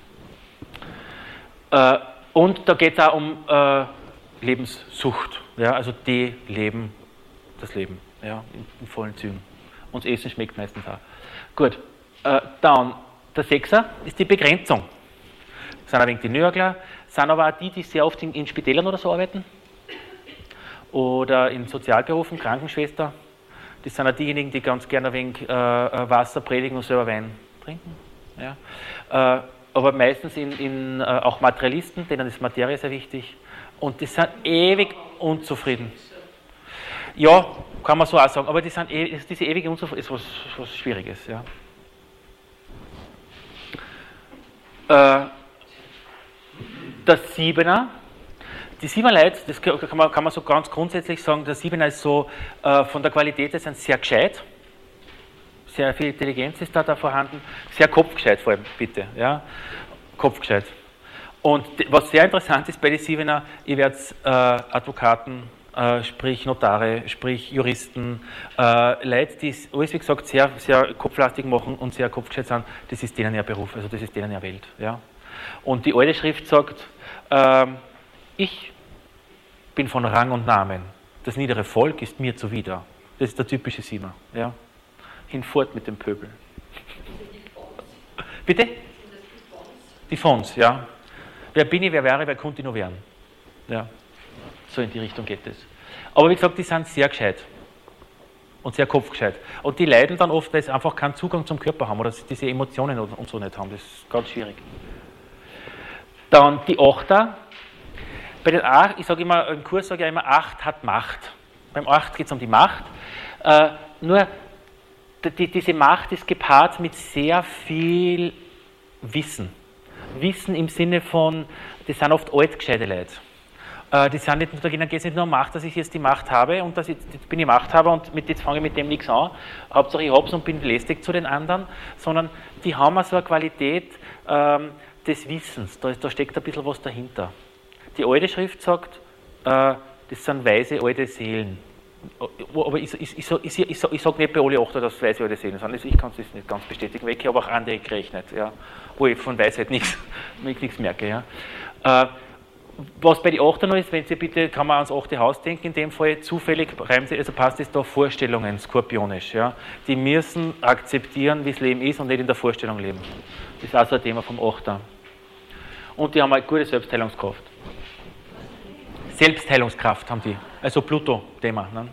Äh, und da geht es auch um äh, Lebenssucht, ja, also die leben das Leben, ja, in, in vollen Zügen. Und das Essen schmeckt meistens auch. Gut, äh, dann der Sechser ist die Begrenzung. Das sind ein wenig die Nörgler, sind aber auch die, die sehr oft in, in Spitälern oder so arbeiten. Oder in Sozialberufen, Krankenschwester. Das sind auch diejenigen, die ganz gerne ein wenig äh, Wasser predigen und selber Wein trinken. Ja. Äh, aber meistens in, in, äh, auch Materialisten, denen ist Materie sehr wichtig. Und die sind ewig unzufrieden. Ja, kann man so auch sagen, aber die sind, diese ewige Unzufriedenheit ist was, was Schwieriges. Ja. Äh, der Siebener. Die Siebener Leute, das kann man, kann man so ganz grundsätzlich sagen, der Siebener ist so äh, von der Qualität her sind sehr gescheit, sehr viel Intelligenz ist da, da vorhanden, sehr kopfgescheit vor allem, bitte, ja, kopfgescheit. Und was sehr interessant ist bei den Siebener, ihr werdet äh, Advokaten, äh, sprich Notare, sprich Juristen, äh, Leute, die alles, wie gesagt, sehr, sehr kopflastig machen und sehr kopfgescheit sind, das ist denen ihr Beruf, also das ist denen ihr Welt. Ja. Und die alte Schrift sagt, ähm, ich bin von Rang und Namen. Das niedere Volk ist mir zuwider. Das ist der typische Siebener. Ja? Hinfort mit dem Pöbel. Bitte? Sind das die Fonds? Die Fonds, ja. Wer bin ich, wer wäre, wer könnte ich noch werden? Ja, so in die Richtung geht es. Aber wie gesagt, die sind sehr gescheit und sehr kopfgescheit. Und die leiden dann oft, weil sie einfach keinen Zugang zum Körper haben oder diese Emotionen und so nicht haben. Das ist ganz schwierig. Dann die Achter. Bei den acht, ich sage immer, im Kurs sage ich immer, acht hat Macht. Beim acht geht es um die Macht. Äh, nur die, diese Macht ist gepaart mit sehr viel Wissen. Wissen im Sinne von, die sind oft altgescheite Leute. Äh, die sind nicht, da geht es nicht nur um Macht, dass ich jetzt die Macht habe und dass ich, jetzt bin ich Machthaber und mit, jetzt fange ich mit dem nichts an. Hauptsache ich hab's und bin lästig zu den anderen, sondern die haben auch so eine Qualität ähm, des Wissens. Da, da steckt ein bisschen was dahinter. Die alte Schrift sagt, äh, das sind weise alte Seelen. Aber ich, ich, ich, ich, ich, ich sage nicht bei alle Achter, dass es weise alte Seelen sind. Ich kann es nicht ganz bestätigen, weil ich habe auch andere gerechnet, ja, wo ich von Weisheit nichts, nichts merke. Ja. Äh, was bei den Achter noch ist, wenn Sie bitte, kann man ans achte Haus denken, in dem Fall zufällig, reimen Sie, also passt es da Vorstellungen, skorpionisch. Ja. Die müssen akzeptieren, wie das Leben ist und nicht in der Vorstellung leben. Das ist auch so ein Thema vom Achter. Und die haben eine gute Selbstheilungskraft. Selbstheilungskraft haben die, also Pluto-Thema. Ne?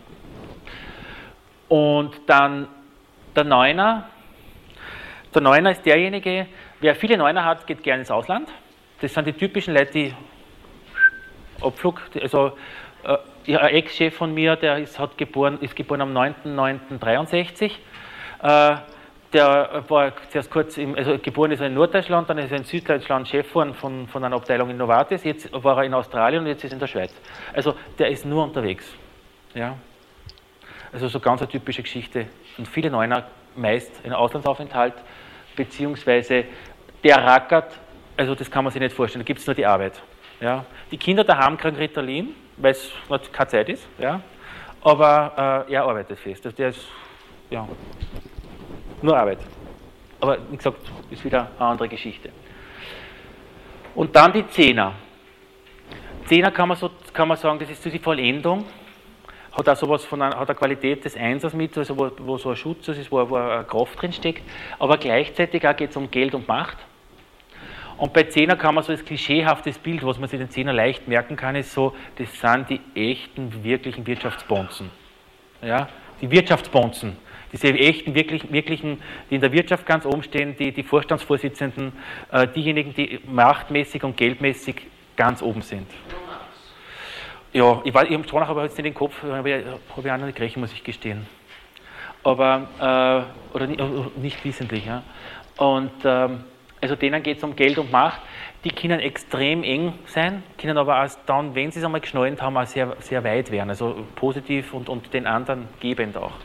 Und dann der Neuner. Der Neuner ist derjenige, wer viele Neuner hat, geht gerne ins Ausland. Das sind die typischen Leute, die Abflug, also äh, ein Ex-Chef von mir, der ist, hat geboren, ist geboren am neunten neunten dreiundsechzig. Äh, der war zuerst kurz, im, also geboren ist er in Norddeutschland, dann ist er in Süddeutschland Chef von, von, von einer Abteilung in Novartis, jetzt war er in Australien und jetzt ist er in der Schweiz. Also der ist nur unterwegs. Ja? Also so ganz eine typische Geschichte. Und viele Neuner meist ein Auslandsaufenthalt, beziehungsweise der rackert, also das kann man sich nicht vorstellen, da gibt es nur die Arbeit. Ja? Die Kinder daheim kriegen Ritalin, weil es keine Zeit ist, ja? Aber äh, er arbeitet fest. Also der ist, ja, nur Arbeit. Aber wie gesagt, ist wieder eine andere Geschichte. Und dann die Zehner. Zehner kann man, so, kann man sagen, das ist so die Vollendung. Hat auch sowas von einer, hat eine Qualität des Einsers mit, also wo, wo so ein Schutz ist, wo, wo eine Kraft drin steckt. Aber gleichzeitig auch geht es um Geld und Macht. Und bei Zehner kann man so das klischeehaftes Bild, was man sich den Zehner leicht merken kann, ist so, das sind die echten, wirklichen Wirtschaftsbonzen. Ja? Die Wirtschaftsbonzen. Diese echten, wirklichen, wirklichen, die in der Wirtschaft ganz oben stehen, die, die Vorstandsvorsitzenden, äh, diejenigen, die machtmäßig und geldmäßig ganz oben sind. Ja, ich, weiß, ich habe Stronach aber jetzt nicht den Kopf, habe ich, hab ich auch noch nicht gerechnet, muss ich gestehen. Aber, äh, oder nicht, nicht wissentlich. Ja. Und, ähm, also denen geht es um Geld und Macht. Die können extrem eng sein, können aber auch dann, wenn sie es einmal geschnallt haben, auch sehr, sehr weit werden. Also positiv und, und den anderen gebend auch.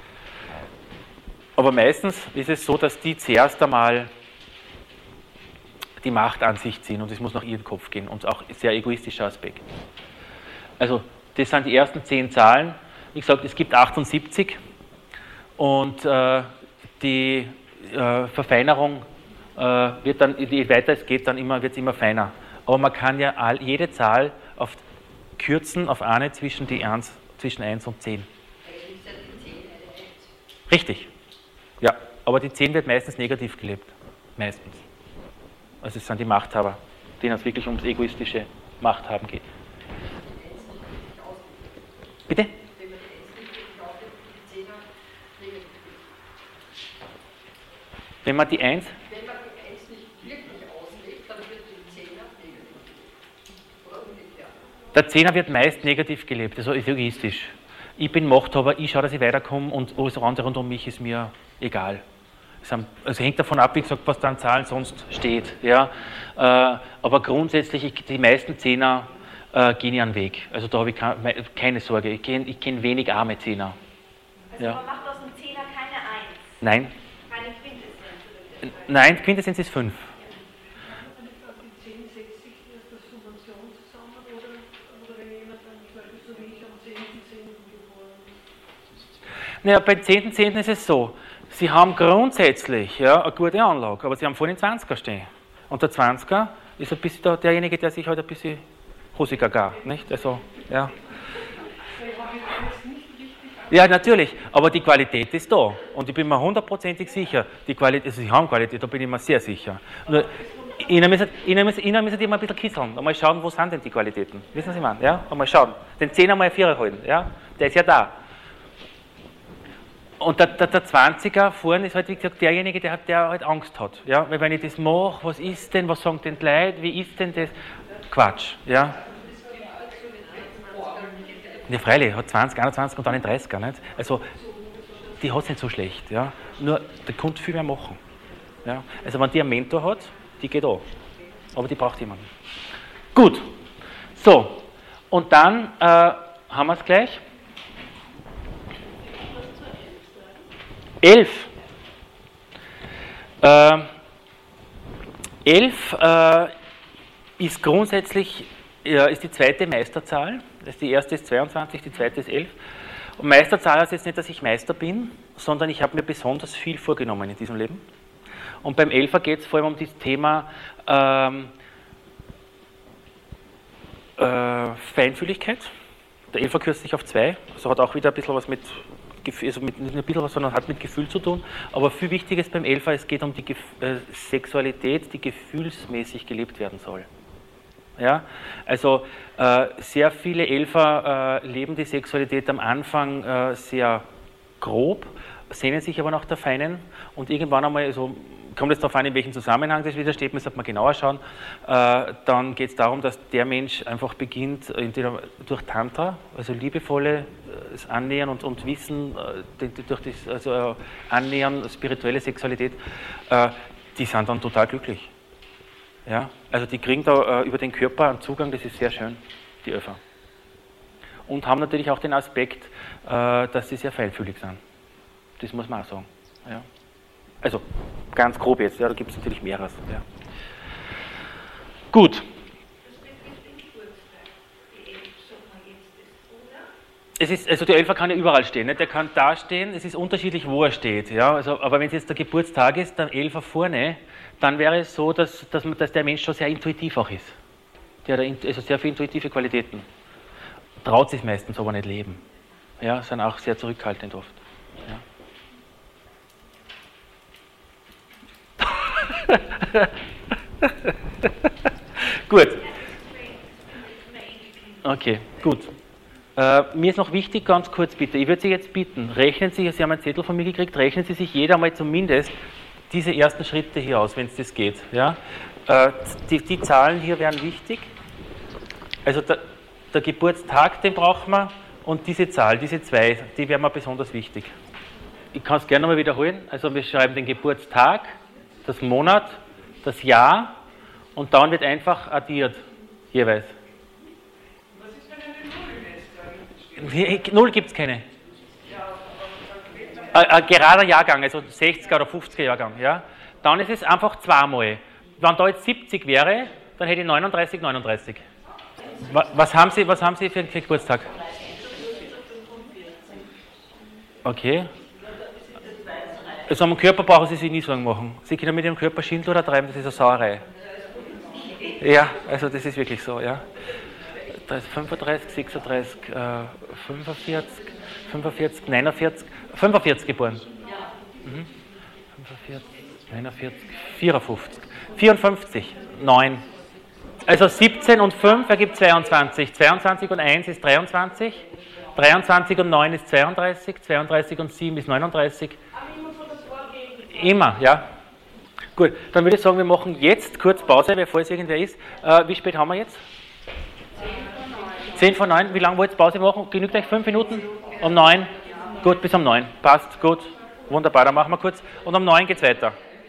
Aber meistens ist es so, dass die zuerst einmal die Macht an sich ziehen und es muss nach ihrem Kopf gehen und auch ein sehr egoistischer Aspekt. Also das sind die ersten zehn Zahlen. Wie gesagt, es gibt achtundsiebzig und äh, die äh, Verfeinerung äh, wird dann, je weiter es geht, dann immer, wird es immer feiner. Aber man kann ja all, jede Zahl auf kürzen auf eine zwischen, die eins, zwischen eins und zehn. Richtig. Ja, aber die zehn wird meistens negativ gelebt. Meistens. Also es sind die Machthaber, denen es wirklich ums egoistische Machthaben geht. Bitte? Wenn man die eins? Wenn man die eins nicht wirklich auslegt, dann wird die Zehner negativ. Oder umgekehrt. Der Zehner wird meist negativ gelebt, also ist egoistisch. Ich bin Machthaber, ich schaue, dass ich weiterkomme und alles andere rund um mich ist mir egal. Also hängt davon ab, wie gesagt, was da an Zahlen sonst steht. Ja? Aber grundsätzlich, ich, die meisten Zehner äh, gehen ihren Weg. Also da habe ich keine, keine Sorge. Ich kenne ich kenn wenig arme Zehner. Also Ja. man macht aus dem Zehner keine Eins, Nein, keine Quintessenz. nein, Quintessenz ist fünf. Die zehn setzt sich erst als Summation zusammen oder, oder wenn jemand dann zum Beispiel so wie ich am zehnten zehnten geboren ist? Naja, beim zehnten zehnten ist es so, Sie haben grundsätzlich ja, eine gute Anlage, aber Sie haben vorhin den zwanziger stehen. Und der zwanziger ist ein bisschen der, derjenige, der sich halt ein bisschen rosiger gar, nicht? Also, ja. Ja, natürlich, aber die Qualität ist da. Und ich bin mir hundertprozentig sicher, die Qualität, also sie haben Qualität, da bin ich mir sehr sicher. Nur, Ihnen müssen, Ihnen müssen, Ihnen müssen die mal ein bisschen kitzeln, einmal schauen, wo sind denn die Qualitäten. Wissen Sie, was? Ja? Einmal schauen. Den Zehner mal Vierer holen, ja? Der ist ja da. Und der, der, der zwanziger vorne ist halt, wie gesagt, derjenige, der, hat, der halt Angst hat. Ja? Weil wenn ich das mache, was ist denn, was sagen denn die Leute, wie ist denn das? Quatsch. Ja? Ja, freilich, hat zwanzig, einundzwanzig und dann den dreißiger. Nicht? Also, die hat es nicht so schlecht. Ja? Nur, der kann viel mehr machen. Ja? Also, wenn die einen Mentor hat, die geht auch. Aber die braucht jemanden. Gut. So. Und dann äh, haben wir es gleich. Elf. Äh, elf äh, ist grundsätzlich ja, ist die zweite Meisterzahl. Die erste ist zweiundzwanzig, die zweite ist elf. Und Meisterzahl heißt jetzt nicht, dass ich Meister bin, sondern ich habe mir besonders viel vorgenommen in diesem Leben. Und beim Elfer geht es vor allem um das Thema ähm, äh, Feinfühligkeit. Der Elfer kürzt sich auf zwei, also hat auch wieder ein bisschen was mit, also mit nicht ein bisschen was, sondern hat mit Gefühl zu tun. Aber viel Wichtiges beim Elfer, es geht um die Gef äh, Sexualität, die gefühlsmäßig gelebt werden soll. Ja? Also äh, sehr viele Elfer äh, leben die Sexualität am Anfang äh, sehr grob, sehnen sich aber nach der Feinen und irgendwann einmal, also kommt es darauf an, in welchem Zusammenhang das wieder steht, muss man genauer schauen, äh, dann geht es darum, dass der Mensch einfach beginnt, entweder durch Tantra, also liebevolles äh, Annähern und, und Wissen, äh, durch das also, äh, Annähern, spirituelle Sexualität, äh, die sind dann total glücklich. Ja? Also die kriegen da äh, über den Körper einen Zugang, das ist sehr schön, die Elfer. Und haben natürlich auch den Aspekt, äh, dass sie sehr feinfühlig sind. Das muss man auch sagen. Ja. Also, ganz grob jetzt, ja, da gibt es natürlich mehreres. Ja. Gut. Es ist, also der Elfer kann ja überall stehen, nicht? Der kann da stehen, es ist unterschiedlich, wo er steht. Ja? Also, aber wenn es jetzt der Geburtstag ist, der Elfer vorne, dann wäre es so, dass, dass, man, dass der Mensch schon sehr intuitiv auch ist. Der hat also sehr viele intuitive Qualitäten. Traut sich meistens aber nicht leben. Ja, sind auch sehr zurückhaltend oft. Ja. Gut. Okay, gut. Äh, mir ist noch wichtig, ganz kurz bitte, ich würde Sie jetzt bitten, rechnen Sie, Sie haben einen Zettel von mir gekriegt, rechnen Sie sich jeder mal zumindest diese ersten Schritte hier aus, wenn es das geht. Ja? Äh, die, die Zahlen hier wären wichtig. Also der, der Geburtstag, den brauchen wir, und diese Zahl, diese zwei, die wären mir besonders wichtig. Ich kann es gerne nochmal wiederholen. Also wir schreiben den Geburtstag, das Monat, das Jahr und dann wird einfach addiert, jeweils. Was ist denn eine Null jetzt? Null gibt es keine. Ein, ein gerader Jahrgang, also sechziger oder fünfziger Jahrgang. Ja? Dann ist es einfach zweimal. Wenn da jetzt siebzig wäre, dann hätte ich neununddreißig, neununddreißig. Was haben Sie, was haben Sie für einen Geburtstag? Okay. Also am Körper brauchen Sie sich nie Sorgen machen. Sie können mit Ihrem Körper Schindluder treiben, das ist eine Sauerei. Ja, also das ist wirklich so, ja. fünfunddreißig, sechsunddreißig, fünfundvierzig, fünfundvierzig, neunundvierzig, fünfundvierzig geboren. Mhm. fünfundvierzig, neunundvierzig, vierundfünfzig, vierundfünfzig, neun. Also siebzehn und fünf ergibt zweiundzwanzig, zweiundzwanzig und eins ist dreiundzwanzig, dreiundzwanzig und neun ist zweiunddreißig, zweiunddreißig und sieben ist neununddreißig. Immer, ja. Gut, dann würde ich sagen, wir machen jetzt kurz Pause, bevor es irgendwer ist. Äh, wie spät haben wir jetzt? zehn vor neun. Wie lange wollt ihr Pause machen? Genügt euch fünf Minuten? Um neun? Gut, bis um neun. Passt, gut. Wunderbar, dann machen wir kurz. Und um neun geht es weiter.